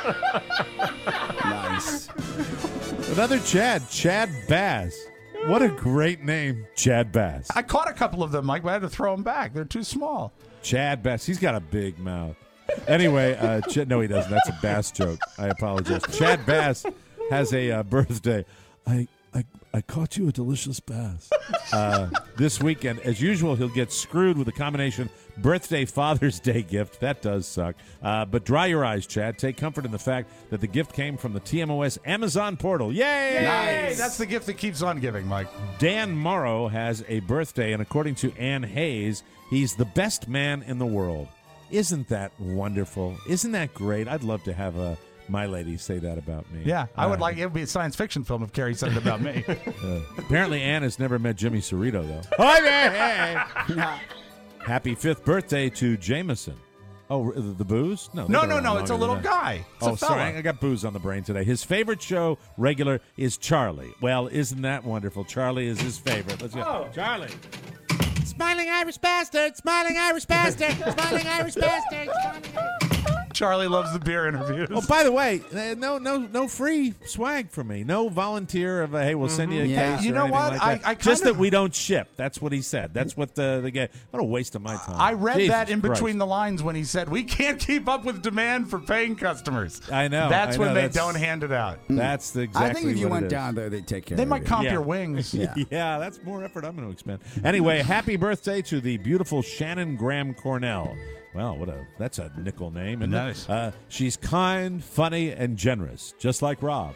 Nice. Another Chad, Chad Bass. What a great name, Chad Bass. I caught a couple of them, Mike, but I had to throw them back. They're too small. Chad Bass. He's got a big mouth. Anyway, uh, Ch- no, he doesn't. That's a Bass joke. I apologize. Chad Bass has a uh, birthday. I, I I caught you a delicious bass. Uh, this weekend, as usual, he'll get screwed with a combination birthday, Father's Day gift. That does suck. Uh, but dry your eyes, Chad. Take comfort in the fact that the gift came from the T M O S Amazon portal. Yay! Yay! Nice. That's the gift that keeps on giving, Mike. Dan Morrow has a birthday, and according to Ann Hayes, he's the best man in the world. Isn't that wonderful? Isn't that great? I'd love to have a my lady say that about me. Yeah, I would Uh, like it would be a science fiction film if Carrie said it about me. Uh, apparently, Ann has never met Jimmy Cerrito, though. Hi there. Happy fifth birthday to Jameson. Oh, the, the booze? No, No, they've no, been no, around it's a longer little than that. guy. It's a oh, sorry, fella. I got booze on the brain today. His favorite show regular is Charlie. Well, isn't that wonderful? Charlie is his favorite. Let's go. Oh. Charlie. Smiling Irish bastard, smiling Irish bastard, smiling Irish bastard, smiling Charlie loves the beer interviews. Oh, by the way, uh, no, no, no free swag for me. No volunteer of, uh, hey, we'll send you a Yeah. case. You or know anything what? like I- that. I just kinda- that we don't ship. That's what he said. That's what the the guy. What a waste of my time. I read Jesus that in Christ. between the lines when he said, we can't keep up with demand for paying customers. I know. That's I when know, they that's- don't hand it out. That's the exactly. I think if you what went it is. down there, they'd take care They of might you. comp Yeah. your wings. Yeah. Yeah, that's more effort I'm going to expend. Anyway, happy birthday to the beautiful Shannon Graham Cornell. Well, what a that's a nickel name, isn't Nice. it? Uh, she's kind, funny, and generous, just like Rob.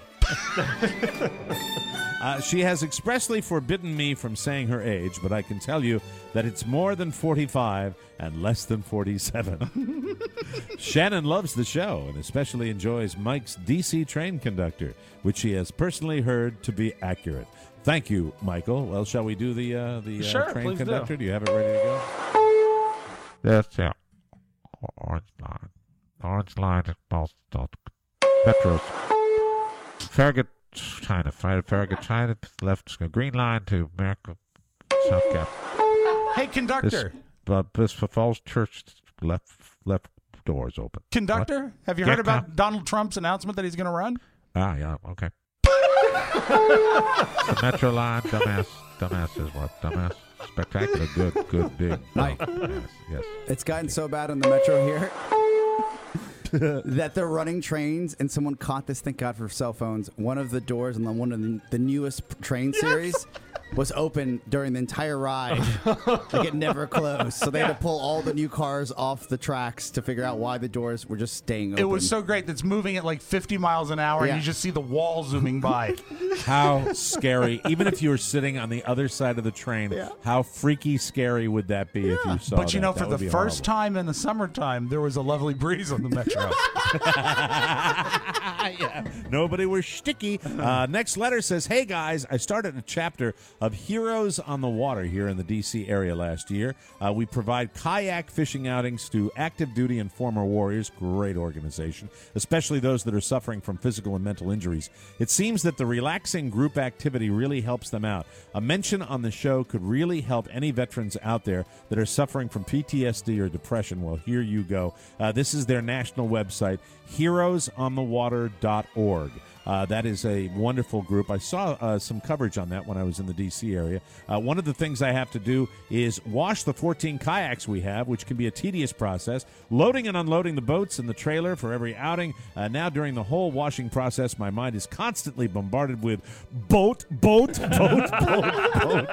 uh, she has expressly forbidden me from saying her age, but I can tell you that it's more than forty-five and less than forty-seven. Shannon loves the show and especially enjoys Mike's D C train conductor, which she has personally heard to be accurate. Thank you, Michael. Well, shall we do the uh, the uh, Sure, train please do. conductor? Do. you have it ready to go? Yes, yeah. Orange line. Orange line at both metros. Farragut, China. Farragut, China. Left. Green line to America. South Cap. Hey, conductor. This, uh, this Falls Church. Left. Left doors open. Conductor, What? have you Yeah, heard about com- Donald Trump's announcement that he's going to run? Ah, yeah. Okay. The Metro line. Dumbass. Dumbass is what? Dumbass. Spectacular. Good. Good. Big. Mike. Yes. Yes. It's gotten so bad on the metro here that they're running trains, and someone caught this. Thank God for cell phones. One of the doors on the one of the, the newest p- train series was open during the entire ride. Like it never closed. So they had to pull all the new cars off the tracks to figure out why the doors were just staying open. It was so great. That's moving at like fifty miles an hour, Yeah. and you just see the wall zooming by. How scary! Even if you were sitting on the other side of the train, how freaky scary would that be if you saw But you that? know, That for would the be first horrible. time in the summertime, there was a lovely breeze on the metro. Yeah. Nobody was sticky. Uh, next letter says, "Hey guys, I started a chapter of Heroes on the Water here in the D C area last year. Uh, we provide kayak fishing outings to active duty and former warriors. Great organization, especially those that are suffering from physical and mental injuries. It seems that the relaxing group activity really helps them out. A mention on the show could really help any veterans out there that are suffering from P T S D or depression. Well, here you go. Uh, this is their national website, heroes on the water dot org. Uh, that is a wonderful group. I saw uh, some coverage on that when I was in the D C area. Uh, one of the things I have to do is wash the fourteen kayaks we have, which can be a tedious process, loading and unloading the boats in the trailer for every outing. Uh, now, during the whole washing process, my mind is constantly bombarded with boat, boat, boat, boat, boat.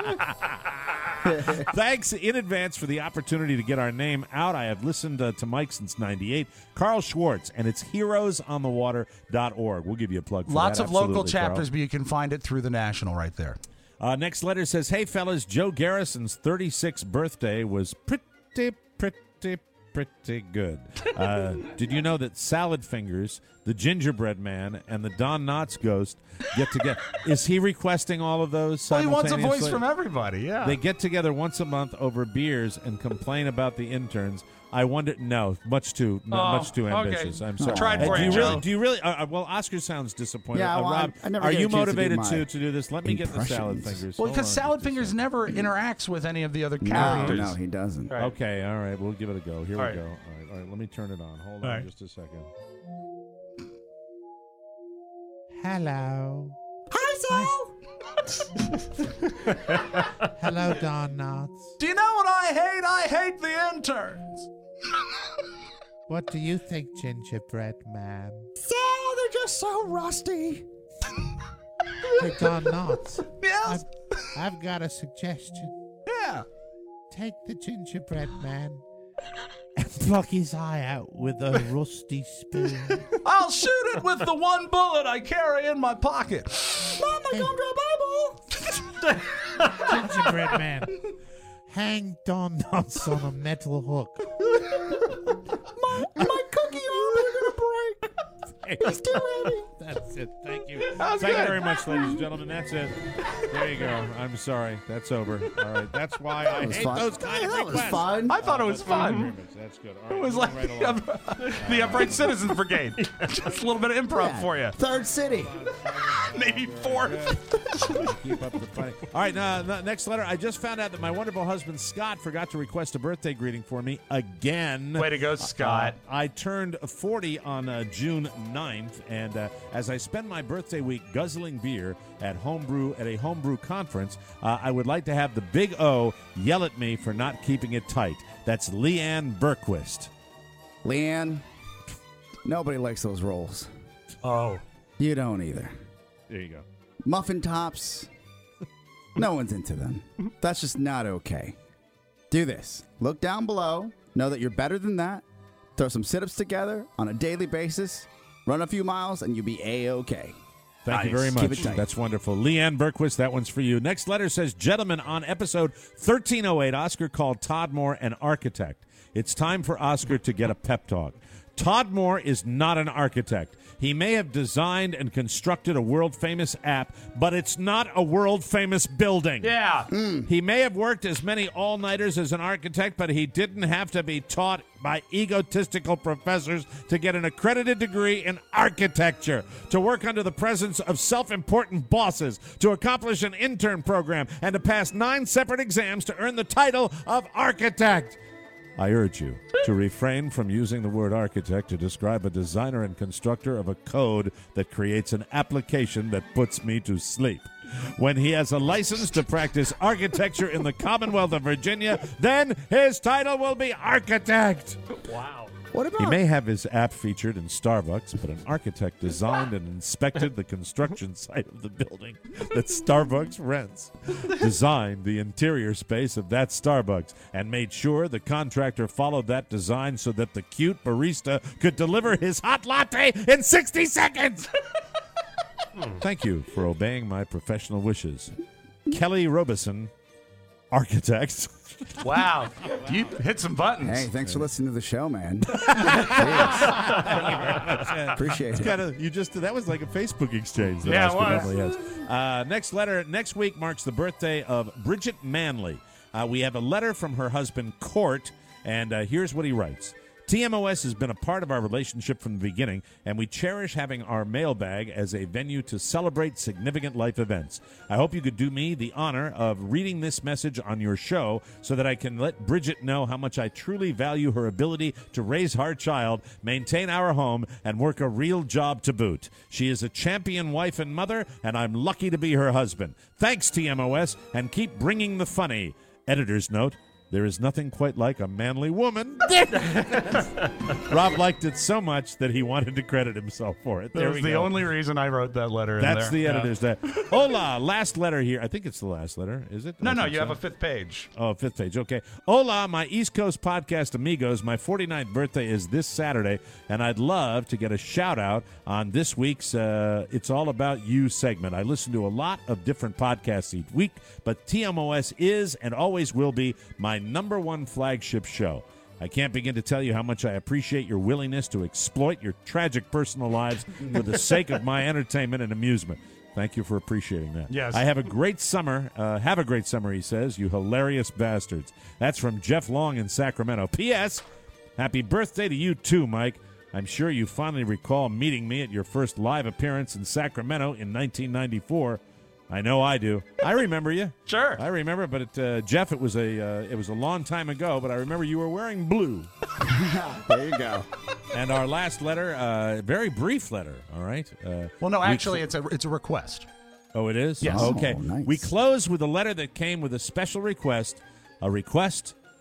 Thanks in advance for the opportunity to get our name out. I have listened uh, to Mike since ninety-eight. Carl Schwartz, and it's heroes on the water dot org. We'll give you a plug for Lots that. of local Absolutely, Carl. chapters, but you can find it through the national right there. Uh, next letter says, "Hey, fellas, Joe Garrison's thirty-sixth birthday was pretty, pretty, pretty good. Uh, did you know that Salad Fingers, the Gingerbread Man, and the Don Knotts Ghost get together?" Is he requesting all of those Well, he wants a voice simultaneously? from everybody, yeah. They get together once a month over beers and complain about the interns. I wonder. No, much too, no, Oh, much too okay. ambitious. I'm sorry. I tried for do you, you really? Joe. Do you really? Uh, uh, well, Oscar sounds disappointed. Yeah, Uh, well, Rob, I- I never are get a you chance to do motivated my to, to do this? Let me get the Salad impressions. Fingers. Well, Hold because on Salad just a Fingers never interacts with any of the other No, characters. no, he doesn't. Right. Okay, all right. We'll give it a go. Here All we right. go. All right, all right. Let me turn it on. Hold All on right. just a second. Hello. Hi, Hello, Don Knotts. Do you know what I hate? I hate the interns. What do you think, gingerbread man? So they're just so rusty. Hey, Don Knotts. Yes? I've, I've got a suggestion. Yeah. Take the gingerbread man and pluck his eye out with a rusty spoon. I'll shoot it with the one bullet I carry in my pocket. Mama, Hey. come to a Bible. Gingerbread man, hang Don Knotts on a metal hook. my, my cookie arms are going to break. He's too heavy. That's it. Thank you. That's Thank good. you very much, ladies and gentlemen. That's it. There you go. I'm sorry. That's over. All right. That's why I was hate fun. those kind of That was requests. fun. I thought it was Thank you fun. very much. That's good. All right. It was moving like right the, along. up- the Upright Citizens Brigade. Just a little bit of improv Yeah. for you. Third city. Maybe fourth. Keep up the fighting. All right, uh, n- next letter. I just found out that my wonderful husband Scott forgot to request a birthday greeting for me again. Way to go, Scott. Uh, I turned forty on uh, June ninth, and uh, as I spend my birthday week guzzling beer at homebrew at a homebrew conference, uh, I would like to have the Big O yell at me for not keeping it tight. That's Leanne Berquist. Leanne, nobody likes those rolls. Oh. You don't either. There you go. Muffin tops, no one's into them. That's just not okay. Do this. Look down below. Know that you're better than that. Throw some sit-ups together on a daily basis. Run a few miles, and you'll be A-okay. Thank you Nice. very Keep much. it tight. That's wonderful. Leanne Berquist, that one's for you. Next letter says, gentlemen, on episode thirteen oh eight, Oscar called Todd Moore an architect. It's time for Oscar to get a pep talk. Todd Moore is not an architect. He may have designed and constructed a world-famous app, but it's not a world-famous building. Yeah. He may have worked as many all-nighters as an architect, but he didn't have to be taught by egotistical professors to get an accredited degree in architecture, to work under the presence of self-important bosses, to accomplish an intern program, and to pass nine separate exams to earn the title of architect. I urge you to refrain from using the word architect to describe a designer and constructor of a code that creates an application that puts me to sleep. When he has a license to practice architecture in the Commonwealth of Virginia, then his title will be architect. Wow. What about He may have his app featured in Starbucks, but an architect designed and inspected the construction site of the building that Starbucks rents, designed the interior space of that Starbucks, and made sure the contractor followed that design so that the cute barista could deliver his hot latte in sixty seconds? Thank you for obeying my professional wishes. Kelly Robeson, architect. Wow. You hit some buttons. Hey, thanks for listening to the show, man. Jeez. Appreciate It's it. Kinda, you just that was like a Facebook exchange. That Yeah, it Oscar was. normally has. Uh, next letter next week marks the birthday of Bridget Manley. Uh, we have a letter from her husband Court, and uh, here's what he writes. T M O S has been a part of our relationship from the beginning, and we cherish having our mailbag as a venue to celebrate significant life events. I hope you could do me the honor of reading this message on your show so that I can let Bridget know how much I truly value her ability to raise our child, maintain our home, and work a real job to boot. She is a champion wife and mother, and I'm lucky to be her husband. Thanks, T M O S, and keep bringing the funny. Editor's note. There is nothing quite like a manly woman. Rob liked it so much that he wanted to credit himself for it. That There was we the go. only reason I wrote that letter in That's there. the editor's Yeah. day. Hola, last letter here. I think it's the last letter. Is it? No, I no, think you so. have a fifth page. Oh, fifth page. Okay. Hola, my East Coast podcast amigos. My forty-ninth birthday is this Saturday, and I'd love to get a shout out on this week's uh, It's All About You segment. I listen to a lot of different podcasts each week, but T M O S is and always will be my number one flagship show. I can't begin to tell you how much I appreciate your willingness to exploit your tragic personal lives for the sake of my entertainment and amusement. Thank you for appreciating that. Yes. I have a great summer. Uh, have a great summer, he says. You hilarious bastards. That's from Jeff Long in Sacramento. P S. Happy birthday to you too, Mike. I'm sure you fondly recall meeting me at your first live appearance in Sacramento in nineteen ninety-four. I know I do. I remember you. Sure. I remember, but it, uh, Jeff, it was a uh, it was a long time ago, but I remember you were wearing blue. There you go. And our last letter, uh, very brief letter, all right? Uh, Well, no, we actually, cl- it's a it's a request. Oh, it is? Yes. Okay. Oh, nice. We close with a letter that came with a special request, a request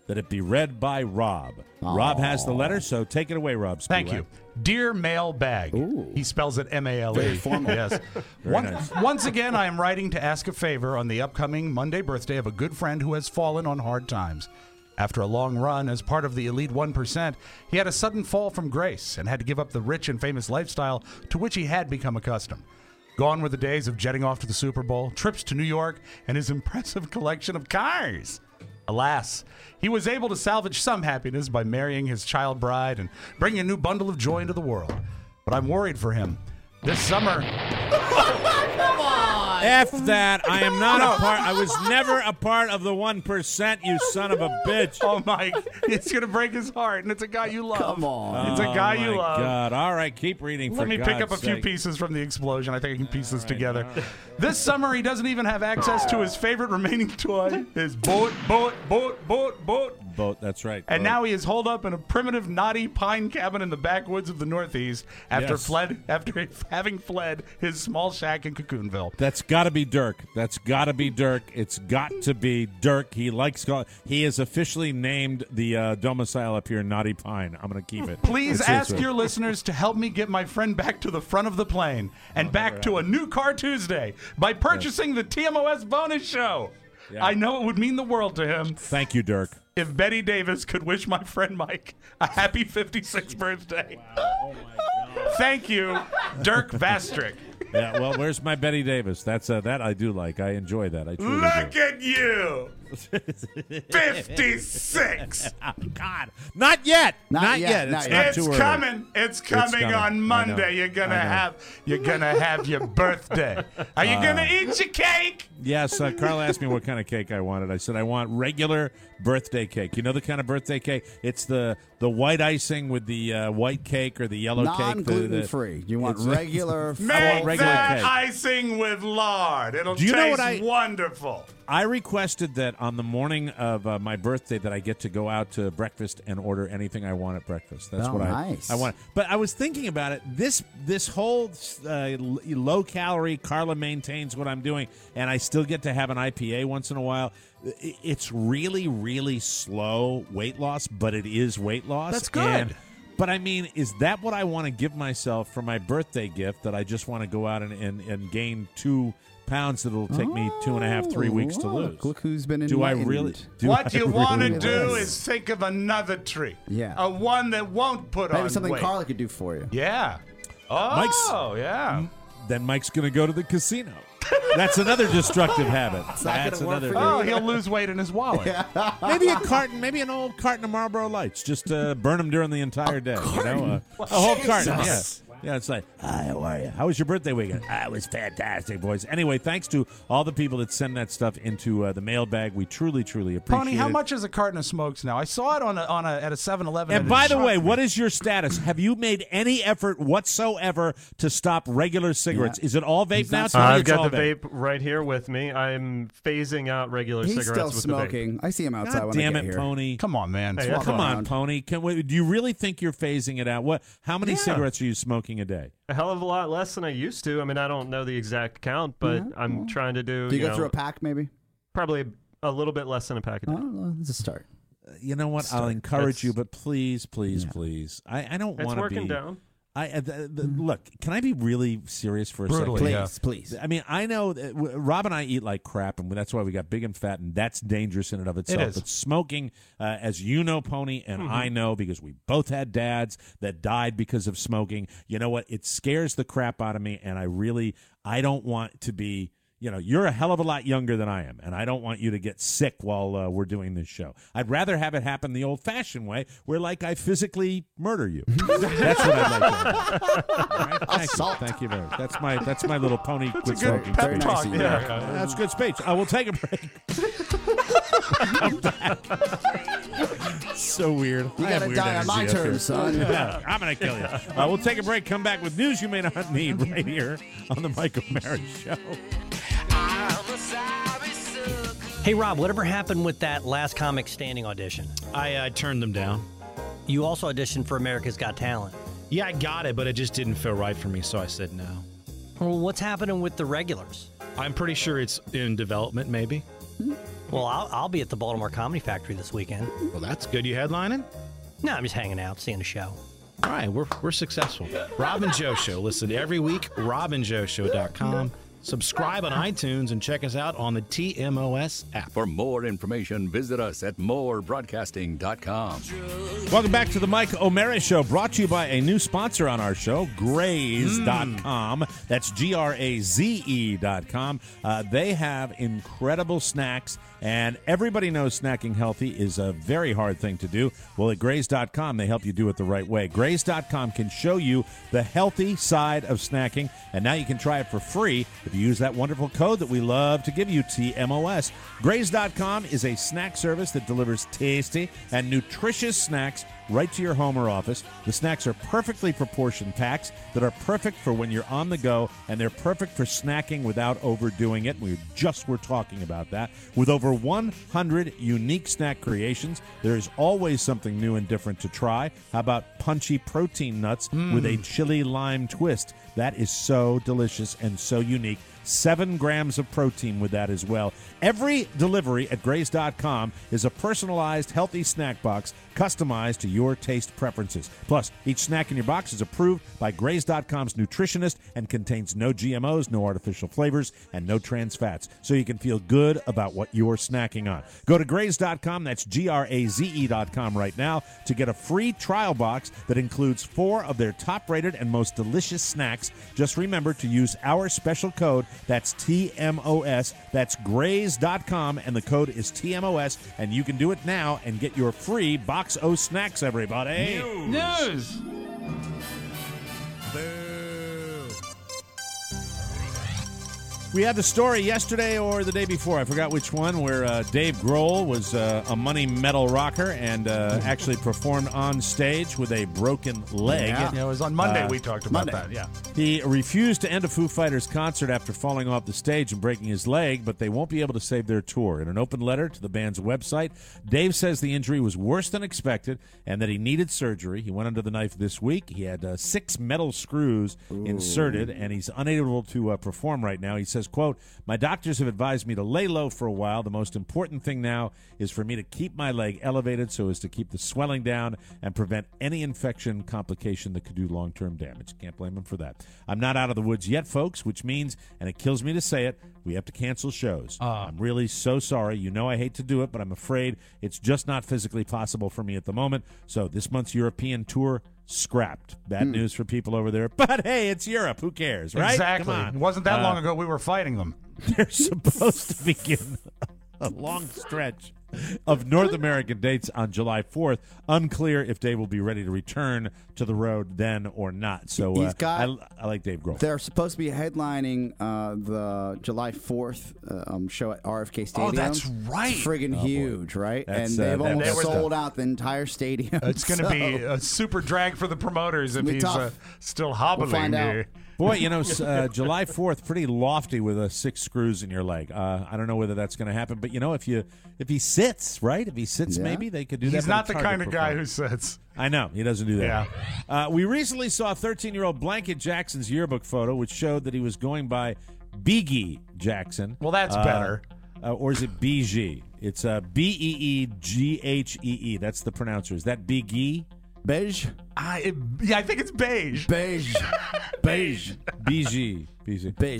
that it be read by Rob. Rob has the letter, so take it away, Rob. Thank you. Dear Mailbag. Ooh. He spells it M A L E. Very formal. Yes. Very One, nice. Once again, I am writing to ask a favor on the upcoming Monday birthday of a good friend who has fallen on hard times. After a long run as part of the elite one percent, he had a sudden fall from grace and had to give up the rich and famous lifestyle to which he had become accustomed. Gone were the days of jetting off to the Super Bowl, trips to New York, and his impressive collection of cars. Alas, he was able to salvage some happiness by marrying his child bride and bringing a new bundle of joy into the world. But I'm worried for him. This summer... Come on! F that. I am not a part. I was never a part of the one percent, you son of a bitch. Oh, Mike, it's going to break his heart, and it's a guy you love. Come on. It's a guy oh you my love. God. All right, keep reading. Let for me God's pick up a few sake. pieces from the explosion. I think I can piece this right, together. all right. This summer, he doesn't even have access to his favorite remaining toy, his boat, boat, boat, boat, boat. Boat, that's right. And boat. now he is holed up in a primitive, knotty pine cabin in the backwoods of the Northeast after Yes. fled after having fled his small shack in Cocoonville. That's got to be Dirk. That's got to be Dirk. It's got to be Dirk. He likes. He is officially named the uh, domicile up here, Naughty Pine. I'm going to keep it. Please It's ask this way. your listeners to help me get my friend back to the front of the plane and back to a new car Tuesday by purchasing the T M O S bonus show. Yeah. I know it would mean the world to him. Thank you, Dirk. If Betty Davis could wish my friend Mike a happy fifty-sixth birthday. Oh my God. Thank you, Dirk Vastrick. Yeah, well, where's my Betty Davis? That's uh, that I do like. I enjoy that. I truly Look do. at you. fifty-six. Oh, God. Not yet. Not Not, yet, yet. not It's yet. not It's too early. coming. It's coming coming. I on know. Monday. You're gonna I know. have you're gonna have your birthday. Are you gonna Uh, eat your cake? Yes, uh, Carl asked me what kind of cake I wanted. I said I want regular birthday cake. You know the kind of birthday cake? It's the the white icing with the uh, white cake or the yellow cake. the- the- Non-gluten free. You want it's- regular. I Make want regular that cake. icing with lard. It'll Do you taste know what I- wonderful. I requested that on the morning of uh, my birthday that I get to go out to breakfast and order anything I want at breakfast. That's Oh, what nice. I I want. But I was thinking about it. This this whole uh, low calorie Carla maintains what I'm doing, and I still get to have an I P A once in a while. I- It's really really slow weight loss, but it is weight loss. That's good. And- but I mean, is that what I want to give myself for my birthday gift? That I just want to go out and, and, and gain two pounds that it'll take me two and a half, three weeks to Oh, lose. Look who's been Do I enlightened. really? Do what I you want to really- do Yes. is think of another treat. Yeah. A one that won't put Maybe on something weight. Carla could do for you. Yeah. Oh, Mike's- yeah. Then Mike's going to go to the casino. That's another destructive habit. not That's gonna work another. for you. Oh, he'll lose weight in his wallet. Maybe a carton, maybe an old carton of Marlboro Lights. Just uh, burn them during the entire day. You know, uh, a whole carton. Yeah. Jesus. Yeah, it's like, hi, how are you? How was your birthday weekend? Ah, it was fantastic, boys. Anyway, thanks to all the people that send that stuff into uh, the mailbag. We truly, truly appreciate Pony, how it. much is a carton of smokes now? I saw it on a, on a at a seven eleven. And by the way, what is your status? Have you made any effort whatsoever to stop regular cigarettes? Yeah. Is it all vape He's now? not Tell me I've it's got all the vape right here with me. I'm phasing out regular He's cigarettes still with smoking. I see him outside God when damn I it, get here. Pony. Come on, man. Hey, Swap Come on, around. Pony. Can we, do you really think you're phasing it out? What? How many Yeah. cigarettes are you smoking a day? A hell of a lot less than I used to. I mean, I don't know the exact count, but Yeah, I'm well. trying to do. Do you, go know, through a pack, maybe? Probably a little bit less than a pack a day. Oh, well, it's a start. You know what? I'll Start. encourage That's- you, but please, please, Yeah. please. I, I don't It's want to working be. down. I uh, the, the, look. Can I be really serious for a Brutally, second? yeah. Please, please. I mean, I know that w- Rob and I eat like crap, and that's why we got big and fat, and that's dangerous in and of itself. is. But smoking, uh, as you know, Pony, and Mm-hmm. I know because we both had dads that died because of smoking. You know what? It scares the crap out of me, and I really, I don't want to be. You know, you're a hell of a lot younger than I am, and I don't want you to get sick while uh, we're doing this show. I'd rather have it happen the old-fashioned way, where like I physically murder you. That's what I'd like to have. All right? Thank you. Thank you very much. That's my that's my little Pony That's a quit good smoking pep speech. talk. of you. Yeah. Uh, That's a good speech. I will take a break. So weird. You I have gotta weird die on energy my up here. terms, son. Yeah, I'm going to kill you. Uh, we'll take a break, come back with news you may not need right here on the Michael Mara Show. Hey, Rob, whatever happened with that Last Comic Standing audition? I uh, turned them down. You also auditioned for America's Got Talent. Yeah, I got it, but it just didn't feel right for me, so I said no. Well, what's happening with the regulars? I'm pretty sure it's in development, maybe. Well, I'll, I'll be at the Baltimore Comedy Factory this weekend. Well, that's good. You headlining? No, I'm just hanging out, seeing the show. All right, we're, we're successful. Rob and Joe Show. Listen every week, rob and joe show dot com. Subscribe on iTunes and check us out on the T M O S app. For more information, visit us at more broadcasting dot com. Welcome back to the Mike O'Mara Show, brought to you by a new sponsor on our show, Graze dot com. Mm. That's G R A Z E dot com. Uh, they have incredible snacks, and everybody knows snacking healthy is a very hard thing to do. Well, at Graze dot com, they help you do it the right way. Graze dot com can show you the healthy side of snacking, and now you can try it for free if you use that wonderful code that we love to give you, T M O S. Graze dot com is a snack service that delivers tasty and nutritious snacks right to your home or office. The snacks are perfectly proportioned packs that are perfect for when you're on the go, and they're perfect for snacking without overdoing it. We just were talking about that. With over one hundred unique snack creations, there is always something new and different to try. How about punchy protein nuts mm. with a chili lime twist? That is so delicious and so unique. Seven grams of protein with that as well. Every delivery at Graze dot com is a personalized, healthy snack box customized to your taste preferences. Plus, each snack in your box is approved by Graze dot com's nutritionist and contains no G M Os, no artificial flavors, and no trans fats, so you can feel good about what you're snacking on. Go to Graze dot com, that's G R A Z E dot com right now, to get a free trial box that includes four of their top-rated and most delicious snacks. Just remember to use our special code. That's T M O S. That's Graze dot com, and the code is T M O S, and you can do it now and get your free box o snacks, everybody. News. News. We had the story yesterday or the day before, I forgot which one, where uh, Dave Grohl was uh, a money metal rocker and uh, actually performed on stage with a broken leg. Yeah, yeah it was on Monday uh, we talked about Monday. that, yeah. He refused to end a Foo Fighters concert after falling off the stage and breaking his leg, but they won't be able to save their tour. In an open letter to the band's website, Dave says the injury was worse than expected and that he needed surgery. He went under the knife this week. He had uh, six metal screws Ooh. inserted, and he's unable to uh, perform right now. He says, quote, "My doctors have advised me to lay low for a while. The most important thing now is for me to keep my leg elevated so as to keep the swelling down and prevent any infection complication that could do long-term damage." Can't blame him for that. I'm not out of the woods yet, folks, which means, and it kills me to say it, we have to cancel shows. Uh, I'm really so sorry. You know I hate to do it, but I'm afraid it's just not physically possible for me at the moment. So this month's European tour scrapped. Bad hmm. news for people over there. But hey, it's Europe. Who cares, right? Exactly. It wasn't that uh, long ago we were fighting them. They're supposed to begin a long stretch of North American dates on July fourth. Unclear if Dave will be ready to return to the road then or not. So uh, He's got, I, I like Dave Grohl. They're supposed to be headlining uh, the July fourth uh, um, show at R F K Stadium. Oh, that's right. It's friggin' oh, huge, right? That's, and they've uh, almost that sold the, out the entire stadium. It's going to so. be a super drag for the promoters if he's uh, still hobbling. We'll find out. Boy, you know, uh, July fourth, pretty lofty with uh, six screws in your leg. Uh, I don't know whether that's going to happen, but you know, if you if he sits, right? If he sits, yeah. maybe they could do he's that. He's not the kind of guy who sits. I know he doesn't do that. Yeah. Uh, we recently saw thirteen-year-old Blanket Jackson's yearbook photo, which showed that he was going by Beegie Jackson. Well, that's uh, better. Uh, or is it B G? It's uh, B E E G H E E. That's the pronouncer. Is that Beegie? Beige? I, it, yeah, I think it's beige. Beige. Beige. B G. B G. Beige.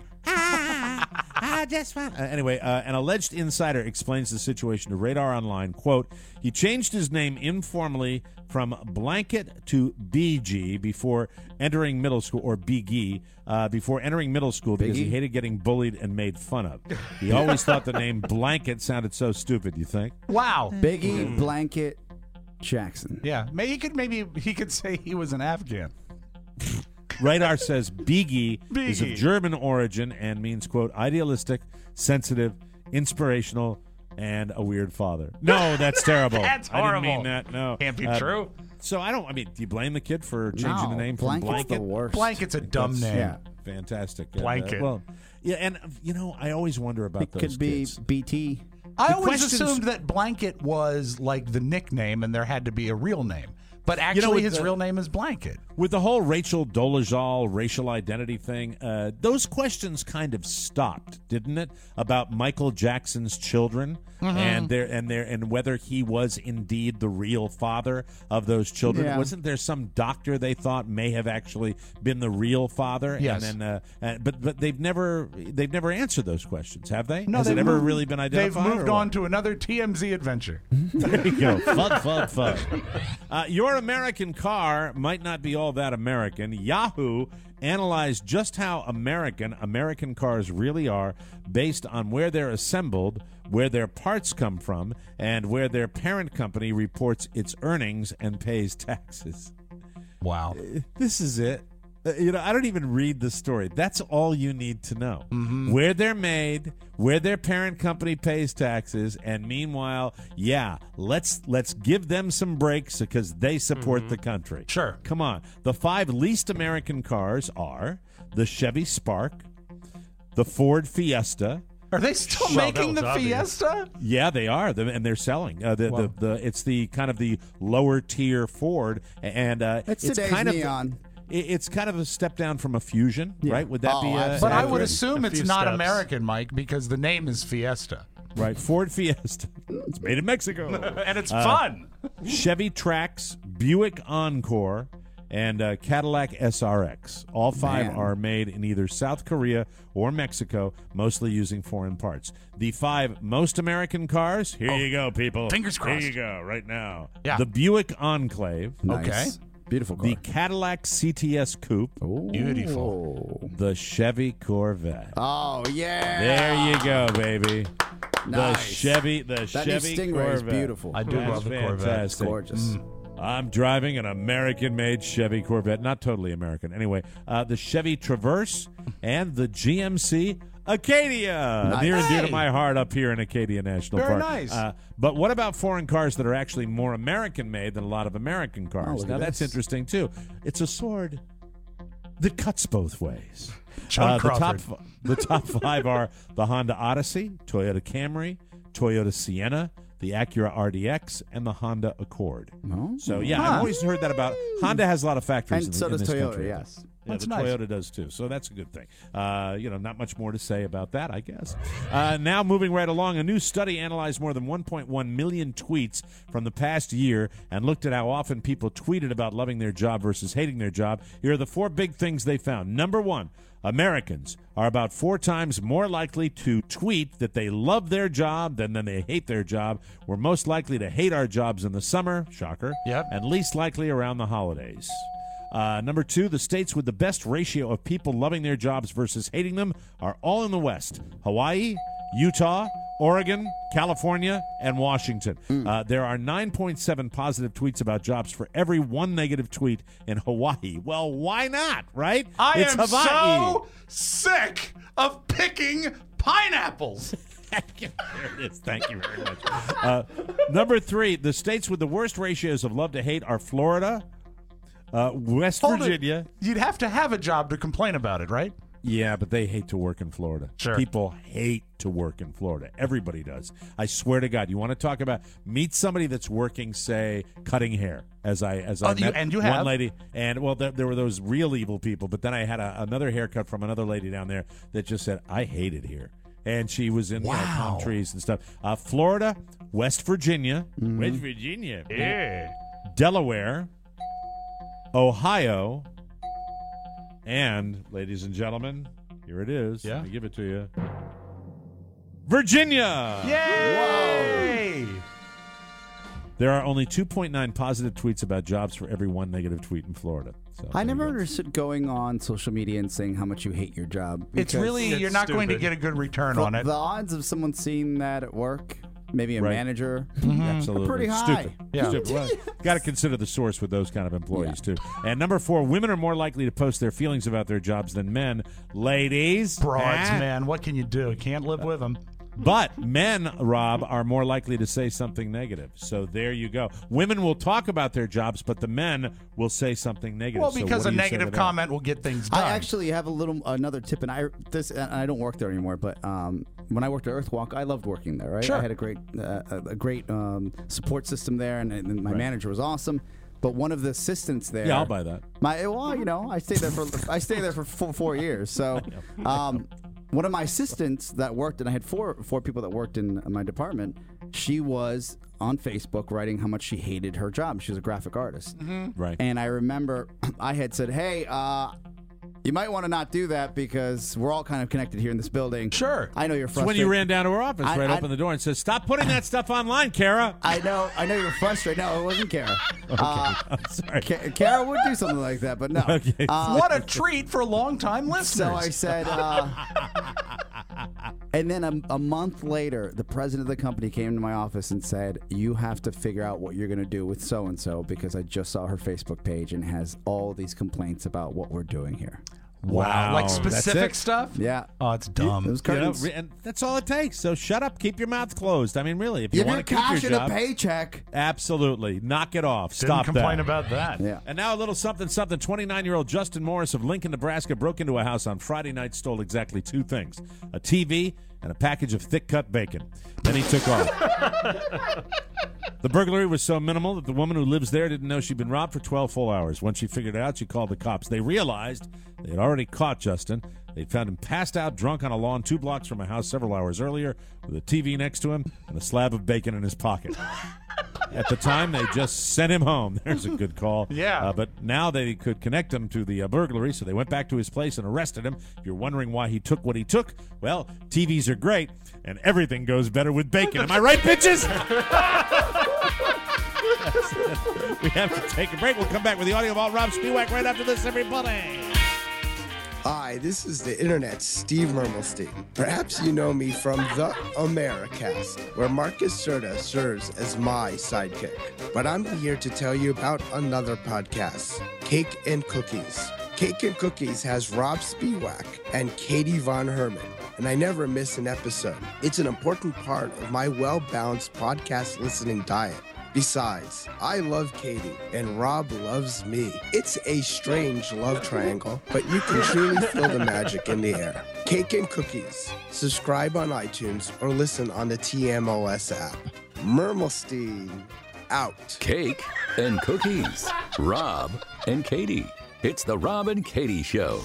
I just want... Uh, anyway, uh, an alleged insider explains the situation to Radar Online. Quote, "He changed his name informally from Blanket to B G before entering middle school, or Biggie, uh, before entering middle school because Biggie? he hated getting bullied and made fun of. He always thought the name Blanket sounded so stupid, you think? Wow. Biggie Blanket Jackson. Yeah, maybe he could maybe he could say he was an Afghan. Radar says Biggie, Biggie is of German origin and means, quote, idealistic, sensitive, inspirational, and a weird father. No, that's terrible. That's I horrible. didn't mean that. No. Can't be Uh, true. So I don't, I mean, do you blame the kid for changing No, the name from Blanket's Blanket? the worst. Blanket's a dumb That's- name. Yeah. Fantastic. And, uh, Blanket. well, yeah, and, uh, you know, I always wonder about It those could be kids. B T. I The always questions- assumed that Blanket was like the nickname and there had to be a real name. But actually, You know, with his the- real name is Blanket. With the whole Rachel Dolezal racial identity thing, uh, those questions kind of stopped, didn't it? About Michael Jackson's children Mhm. and their and their and whether he was indeed the real father of those children. Yeah. Wasn't there some doctor they thought may have actually been the real father? Yes. And then, uh, and, but but they've never they've never answered those questions, have they? No, Has it they've ever moved- really been identified? They've moved or what? on to another T M Z adventure. There you go. Fun, fun, fun. Uh, your American car might not be all that American. Yahoo analyzed just how American American cars really are based on where they're assembled, where their parts come from, and where their parent company reports its earnings and pays taxes. Wow. This is it. Uh, You know, I don't even read the story. That's all you need to know. Where they're made, where their parent company pays taxes, and meanwhile, yeah, let's let's give them some breaks because they support the country. Sure. Come on. The five least American cars are the Chevy Spark, the Ford Fiesta. Are they still Well, making that the was obvious. Fiesta? Yeah, they are, The- and they're selling. Uh, the, Wow. the the it's the kind of the lower tier Ford, and uh, It's it's today's kind of neon. it- It's kind of a step down from a Fusion, right? Would that Oh, be? Uh, But I would accurate? assume A it's few not steps. American, Mike, because the name is Fiesta. Right, Ford Fiesta. It's made in Mexico. And it's Uh, fun. Chevy Trax, Buick Encore, and uh, Cadillac S R X. All five Man. are made in either South Korea or Mexico, mostly using foreign parts. The five most American cars, here you go, people. Fingers crossed. Here you go, right now. Yeah. The Buick Enclave. Nice. Okay. Beautiful car. The Cadillac C T S Coupe. Beautiful. The Chevy Corvette. Oh, yeah. There you go, baby. The Nice. Chevy, the That new Chevy Stingray Corvette. is beautiful. I do That's love the Corvette. fantastic. It's gorgeous. I'm driving an American-made Chevy Corvette. Not totally American. Anyway, uh, the Chevy Traverse and the G M C Acadia. Nice. Near and dear to Hey. my heart up here in Acadia National Very Park. nice. Uh, but what about foreign cars that are actually more American-made than a lot of American Oh, cars? look now, at that's this. interesting, too. It's a sword that cuts both ways. John Uh, the top Crawford. f- the top five are the Honda Odyssey, Toyota Camry, Toyota Sienna, the Acura R D X, and the Honda Accord. No? So yeah, Huh. I've always heard that about Honda has a lot of factories, And in, so in does this Toyota, country. yes. Yeah, That's the nice. Toyota does too. So that's a good thing. Uh, you know, not much more to say about that, I guess. Uh, now, moving right along, a new study analyzed more than one point one million tweets from the past year and looked at how often people tweeted about loving their job versus hating their job. Here are the four big things they found. Number one, Americans are about four times more likely to tweet that they love their job than, than they hate their job. We're most likely to hate our jobs in the summer, shocker, Yep. and least likely around the holidays. Uh, number two, the states with the best ratio of people loving their jobs versus hating them are all in the West: Hawaii, Utah, Oregon, California, and Washington. Uh, there are nine point seven positive tweets about jobs for every one negative tweet in Hawaii. Well, why not, right? I it's am Hawaii. so sick of picking pineapples. There it is. Thank you very much. Uh, number three, the states with the worst ratios of love to hate are Florida, uh, West Hold it. Virginia. You'd have to have a job to complain about it, right? Yeah, but they hate to work in Florida. Sure. People hate to work in Florida. Everybody does. I swear to God. You want to talk about meet somebody that's working, say, cutting hair. As I as I Oh, you- met and you one have? lady, and well, there, there were those real evil people. But then I had a, another haircut from another lady down there that just said, "I hate it here." And she was in you know, palm Wow. trees and stuff. Uh, Florida, West Virginia, West Virginia, Yeah. Delaware, Ohio, and, ladies and gentlemen, here it is. Yeah. Let me give it to you. Virginia! Yay! There are only two point nine positive tweets about jobs for every one negative tweet in Florida. So I there never you go. understood going on social media and saying how much you hate your job. It's because really, It's you're not going to stupid. get a good return the, on it. the odds of someone seeing that at work, maybe a Right. manager, Absolutely. are pretty high. Stupid. Yeah. Stupid. Well, got to consider the source with those kind of employees, too. And number four, women are more likely to post their feelings about their jobs than men. Ladies. Broads, ah. man. What can you do? Can't live with them. But men, Rob, are more likely to say something negative. So there you go. Women will talk about their jobs, but the men will say something negative. Well, So because what a do you say negative to that? comment will get things done. I actually have a little another tip, and I this and I don't work there anymore. But um, when I worked at Earthwalk, I loved working there. Right, Sure. I had a great uh, a a great um, support system there, and, and my Right. manager was awesome. but one of the assistants there. Yeah, I'll buy that. My well, you know, I stayed there for I stayed there for four, four years. So, um, one of my assistants that worked, and I had four four people that worked in my department. She was on Facebook writing how much she hated her job. She was a graphic artist, Mhm. Right. And I remember I had said, "Hey, uh, you might want to not do that because we're all kind of connected here in this building." Sure. I know you're It's frustrated. when you ran down to her office, I- right, I- opened the door and said, "Stop putting that stuff online, Kara." I know, I know you're frustrated. No, it wasn't Kara. Uh, I'm sorry. Ka- Kara would do something like that, but no. Okay. Uh, What a treat for long-time listeners. So I said, uh, and then a, a month later, the president of the company came to my office and said, "You have to figure out what you're going to do with so and so because I just saw her Facebook page and has all these complaints about what we're doing here." Wow. Like That's specific it. stuff? Yeah. Oh, it's dumb. It was You know, curtains. re- and that's all it takes. So shut up, keep your mouth closed. I mean, really, if you Give want your to keep cash your and job, a paycheck. absolutely, knock it off. Didn't Stop complain that. about that. Yeah. And now a little something, something. twenty-nine-year-old Justin Morris of Lincoln, Nebraska, broke into a house on Friday night, stole exactly two things: a T V and a package of thick-cut bacon. Then he took off. The burglary was so minimal that the woman who lives there didn't know she'd been robbed for twelve full hours. Once she figured it out, she called the cops. They realized they had already caught Justin. They'd found him passed out, drunk on a lawn two blocks from a house several hours earlier, with a T V next to him and a slab of bacon in his pocket. At the time, they just sent him home. There's a good call. Yeah. Uh, but now they could connect him to the uh, burglary, so they went back to his place and arrested him. If you're wondering why he took what he took, well, T Vs are great, and everything goes better with bacon. Am I right, bitches? We have to take a break. We'll come back with the audio of all Rob Spiewak right after this, everybody. Hi, this is the Internet's Steve Mermelstein. Perhaps you know me from the Americast, where Marcus Serta serves as my sidekick. But I'm here to tell you about another podcast, Cake and Cookies. Cake and Cookies has Rob Spiewak and Katie Von Herman, and I never miss an episode. It's an important part of my well-balanced podcast listening diet. Besides, I love Katie, and Rob loves me. It's a strange love triangle, but you can truly feel the magic in the air. Cake and Cookies. Subscribe on iTunes or listen on the T M O S app. Mermelstein, out. Cake and cookies. Rob and Katie. It's the Rob and Katie Show.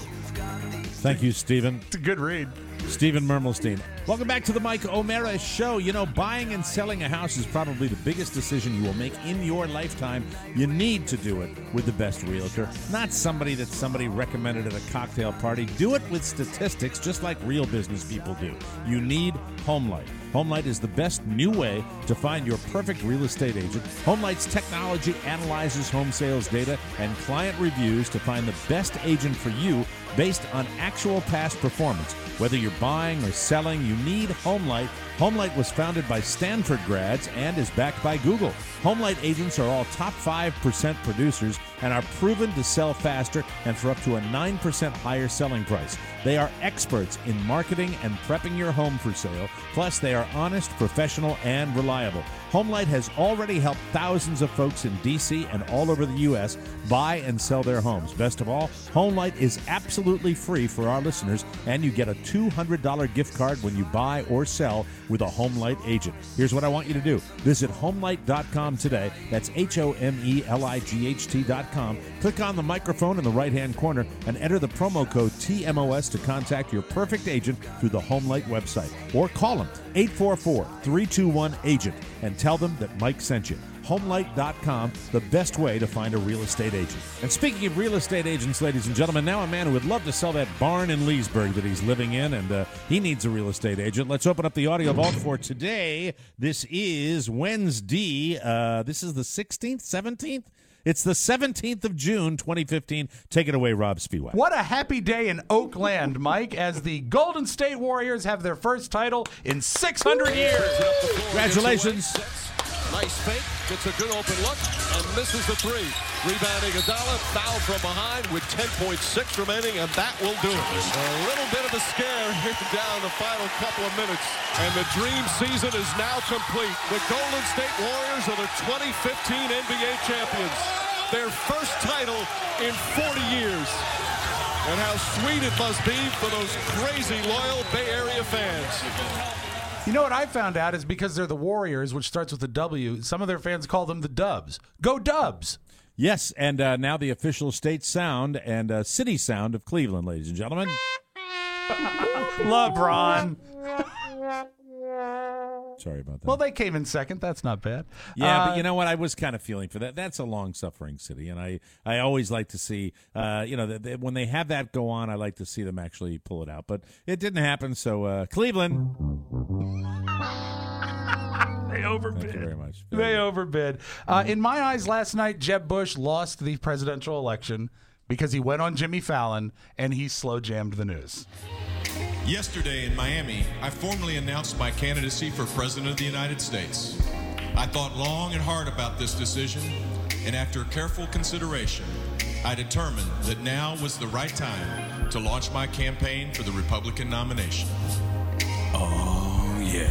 Thank you, Stephen. It's a good read. Stephen Mermelstein. Welcome back to the Mike O'Mara Show. You know, buying and selling a house is probably the biggest decision you will make in your lifetime. You need to do it with the best realtor, not somebody that somebody recommended at a cocktail party. Do it with statistics, just like real business people do. You need HomeLight. HomeLight is the best new way to find your perfect real estate agent. HomeLight's technology analyzes home sales data and client reviews to find the best agent for you based on actual past performance. Whether you're buying or selling, you need HomeLight. HomeLight was founded by Stanford grads and is backed by Google. HomeLight agents are all top five percent producers and are proven to sell faster and for up to a nine percent higher selling price. They are experts in marketing and prepping your home for sale. Plus, they are honest, professional, and reliable. HomeLight has already helped thousands of folks in D C and all over the U S buy and sell their homes. Best of all, HomeLight is absolutely free for our listeners, and you get a two hundred dollars gift card when you buy or sell with a HomeLight agent. Here's what I want you to do. Visit homelight dot com today. That's H O M E L I G H T dot com. Click on the microphone in the right-hand corner and enter the promo code T M O S to contact your perfect agent through the HomeLight website. Or call them, eight four four, three two one, agent, and tell them that Mike sent you. homelight dot com, the best way to find a real estate agent. And speaking of real estate agents, ladies and gentlemen, now a man who would love to sell that barn in Leesburg that he's living in, and uh, he needs a real estate agent. Let's open up the audio vault for today. This is Wednesday. Uh, this is the sixteenth, seventeenth? It's the seventeenth of June, twenty fifteen. Take it away, Rob Spiewak. What a happy day in Oakland, Mike, as the Golden State Warriors have their first title in six hundred years. Congratulations. Nice fake, gets a good open look, and misses the three. Rebounding Iguodala, foul from behind with ten point six remaining, and that will do it. A little bit of a scare here down the final couple of minutes, and the dream season is now complete. The Golden State Warriors are the twenty fifteen N B A champions. Their first title in forty years. And how sweet it must be for those crazy loyal Bay Area fans. You know what I found out is because they're the Warriors, which starts with a W, some of their fans call them the Dubs. Go Dubs! Yes, and uh, now the official state sound and uh, city sound of Cleveland, ladies and gentlemen. LeBron. Sorry about that. Well, they came in second. That's not bad. Yeah, Uh, but you know what? I was kind of feeling for that. That's a long-suffering city, and I, I always like to see, uh, you know, the, the, when they have that go on, I like to see them actually pull it out. But it didn't happen, so uh, Cleveland. They overbid. Thank you very much. They overbid. Uh, in my eyes, last night, Jeb Bush lost the presidential election because he went on Jimmy Fallon and he slow jammed the news. Yesterday in Miami, I formally announced my candidacy for President of the United States. I thought long and hard about this decision, and after careful consideration, I determined that now was the right time to launch my campaign for the Republican nomination. Oh, yeah.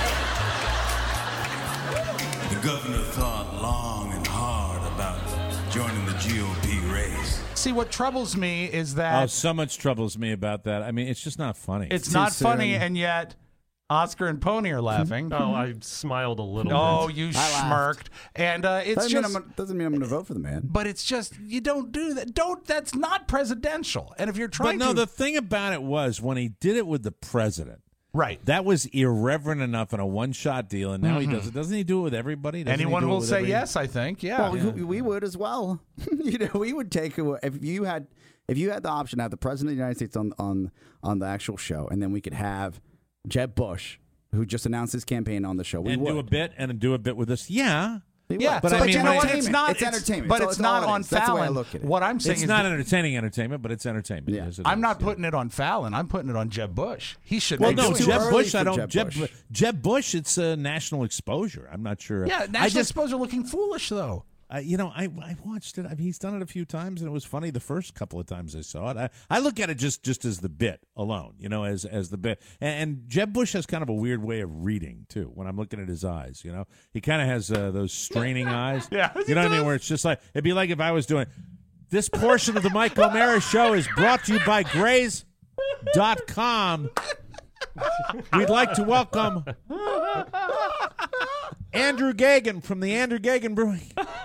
The governor thought long and hard about joining the G O P race. See, what troubles me is that Oh, so much troubles me about that. I mean, it's just not funny. it's not funny, and yet Oscar and Pony are laughing. Oh, I smiled a little Oh, bit. you I laughed. smirked. And uh, it's doesn't, just... mean I'm, doesn't mean I'm going to vote for the man. But it's just, you don't do that. Don't, that's not presidential. And if you're But trying no, to... the thing about it was when he did it with the president. Right. That was irreverent enough in a one-shot deal, and now Mhm. he does it. Doesn't he do it with everybody? Doesn't he Anyone do it will with say every- yes, I think. Yeah. Well, we, we would as well. You know, we would take a- if you had if you had the option to have the president of the United States on on on the actual show, and then we could have Jeb Bush, who just announced his campaign on the show. We and would do a bit and do a bit with this. Yeah. Yeah, but so I mean, you know when- what? It's not. It's entertainment. but That's it's all not it on is. That's the way I Fallon. look at it. What I'm saying It's is not that- entertaining entertainment, but it's entertainment. Yeah. Yes, it I'm is, not yeah. putting it on Fallon. I'm putting it on Jeb Bush. He should. Well, be no, doing Jeb it. Bush. I for don't. Jeb Jeb Bush. Bush. Jeb Bush. It's a national exposure. I'm not sure. Yeah, I national just, exposure looking foolish though. uh, you know, I I watched it. I mean, he's done it a few times, and it was funny the first couple of times I saw it. I, I look at it just just as the bit alone. You know, as as the bit. And, and Jeb Bush has kind of a weird way of reading too. When I'm looking at his eyes, you know, he kind of has uh, those straining eyes. Yeah, you know what I mean? Where it's just like it'd be like if I was doing. This portion of the Mike O'Mara Show is brought to you by Graze dot com. We'd like to welcome Andrew Gagan from the Andrew Gagan Brewing.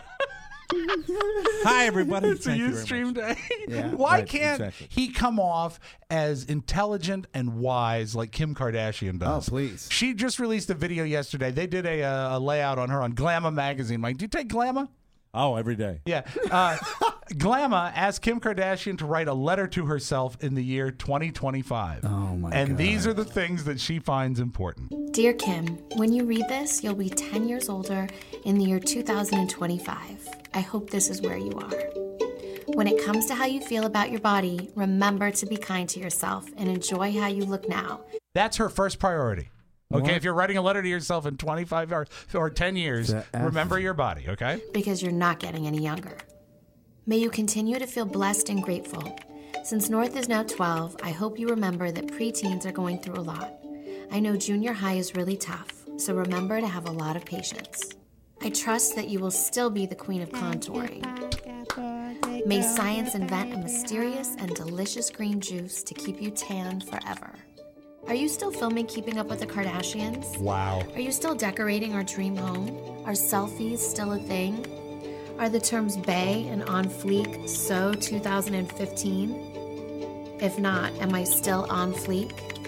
Hi, everybody. It's Thank a you very Ustream much. day. Yeah, Why right, can't exactly. he come off as intelligent and wise like Kim Kardashian does? Oh, please. She just released a video yesterday. They did a, uh, a layout on her on Glamour magazine. Mike, do you take Glamour? Oh, every day. Yeah. Uh, Glamour asked Kim Kardashian to write a letter to herself in the year twenty twenty-five. Oh, my And God. these are the things that she finds important. Dear Kim, when you read this, you'll be ten years older in the year two thousand twenty-five. I hope this is where you are. When it comes to how you feel about your body, remember to be kind to yourself and enjoy how you look now. That's her first priority. Okay, What? if you're writing a letter to yourself in twenty-five or, or ten years, The F. remember your body, okay? Because you're not getting any younger. May you continue to feel blessed and grateful. Since North is now twelve, I hope you remember that preteens are going through a lot. I know junior high is really tough, so remember to have a lot of patience. I trust that you will still be the queen of contouring. May science invent a mysterious and delicious green juice to keep you tan forever. Are you still filming Keeping Up with the Kardashians? Wow. Are you still decorating our dream home? Are selfies still a thing? Are the terms bae and on fleek so two thousand fifteen? If not, am I still on fleek?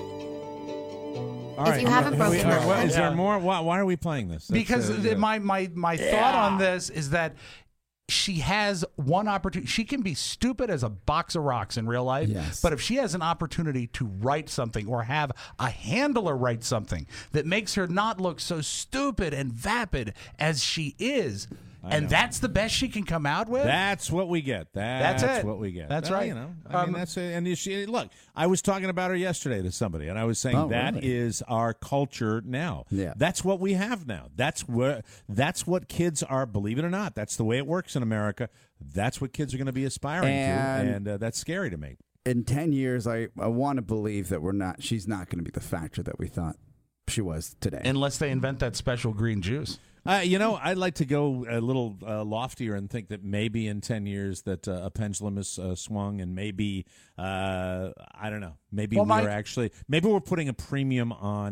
All If you haven't we- broken we- the what- is law. there more? Why, why are we playing this? That's, Because uh, the- yeah. my my my thought on this is that she has one opportunity. She can be stupid as a box of rocks in real life, Yes. but if she has an opportunity to write something or have a handler write something that makes her not look so stupid and vapid as she is, and know. that's the best she can come out with. That's what we get. That's, That's it. what we get. That's Well, right. You know, I Um, mean, that's it. And she, look, I was talking about her yesterday to somebody, and I was saying Oh, that is really? our culture now. Yeah. That's what we have now. That's where. That's what kids are. Believe it or not, that's the way it works in America. That's what kids are going to be aspiring And- to, and uh, that's scary to me. In ten years, I, I want to believe that we're not. She's not going to be the factor that we thought she was today. Unless they invent that special green juice. Uh, you know, I'd like to go a little uh, loftier and think that maybe in ten years that uh, a pendulum is uh, swung, and maybe uh, I don't know. Maybe Well, we're Mike- actually maybe we're putting a premium on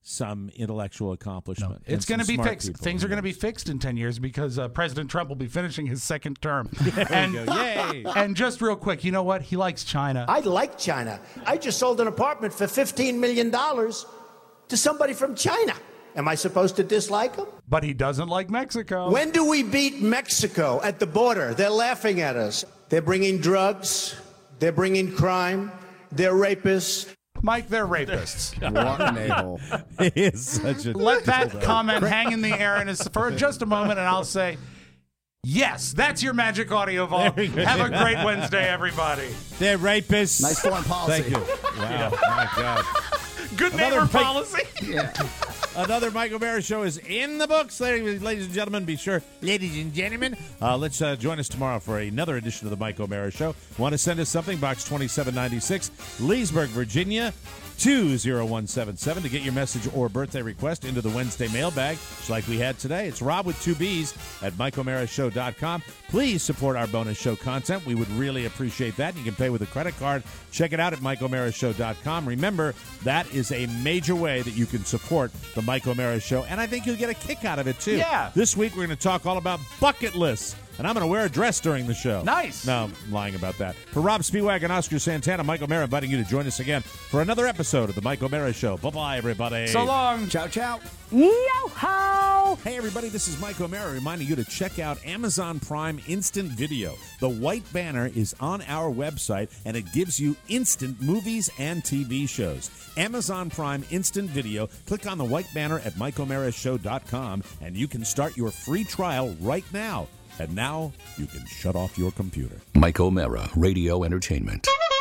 some intellectual accomplishment. and It's going to some be smart fixed. people. Things are going to be fixed in ten years because uh, President Trump will be finishing his second term. There and, we go. Yay. and just real quick, you know what? He likes China. I like China. I just sold an apartment for fifteen million dollars to somebody from China. Am I supposed to dislike him? But he doesn't like Mexico. When do we beat Mexico at the border? They're laughing at us. They're bringing drugs. They're bringing crime. They're rapists. Mike, they're rapists. What an a-hole. He is such a Let that comment hang in the air in his, for just a moment, and I'll say, yes, that's your Magic Audio Vault. Have a great Wednesday, everybody. They're rapists. Nice foreign policy. Thank you. Wow, my God. Good Another neighbor fake- policy. Yeah. Another Mike O'Mara show is in the books, ladies, ladies and gentlemen. Be sure, ladies and gentlemen, uh, let's uh, join us tomorrow for another edition of the Mike O'Mara show. Want to send us something? Box twenty-seven ninety-six, Leesburg, Virginia, two zero one seven seven to get your message or birthday request into the Wednesday mailbag, just like we had today. It's Rob with two B's at Mike O'Mara Show dot com. Please support our bonus show content. We would really appreciate that. You can pay with a credit card. Check it out at Mike O'Mara Show dot com. Remember, that is a major way that you can support the Mike O'Mara Show, and I think you'll get a kick out of it, too. Yeah. This week, we're going to talk all about bucket lists. And I'm going to wear a dress during the show. Nice. No, I'm lying about that. For Rob Spiewak and Oscar Santana, Mike O'Mara inviting you to join us again for another episode of the Mike O'Mara Show. Bye-bye, everybody. So long. Ciao, ciao. Yo-ho! Hey, everybody, this is Mike O'Mara reminding you to check out Amazon Prime Instant Video. The white banner is on our website, and it gives you instant movies and T V shows. Amazon Prime Instant Video. Click on the white banner at Mike O'Mara Show dot com, and you can start your free trial right now. And now you can shut off your computer. Mike O'Mara, Radio Entertainment.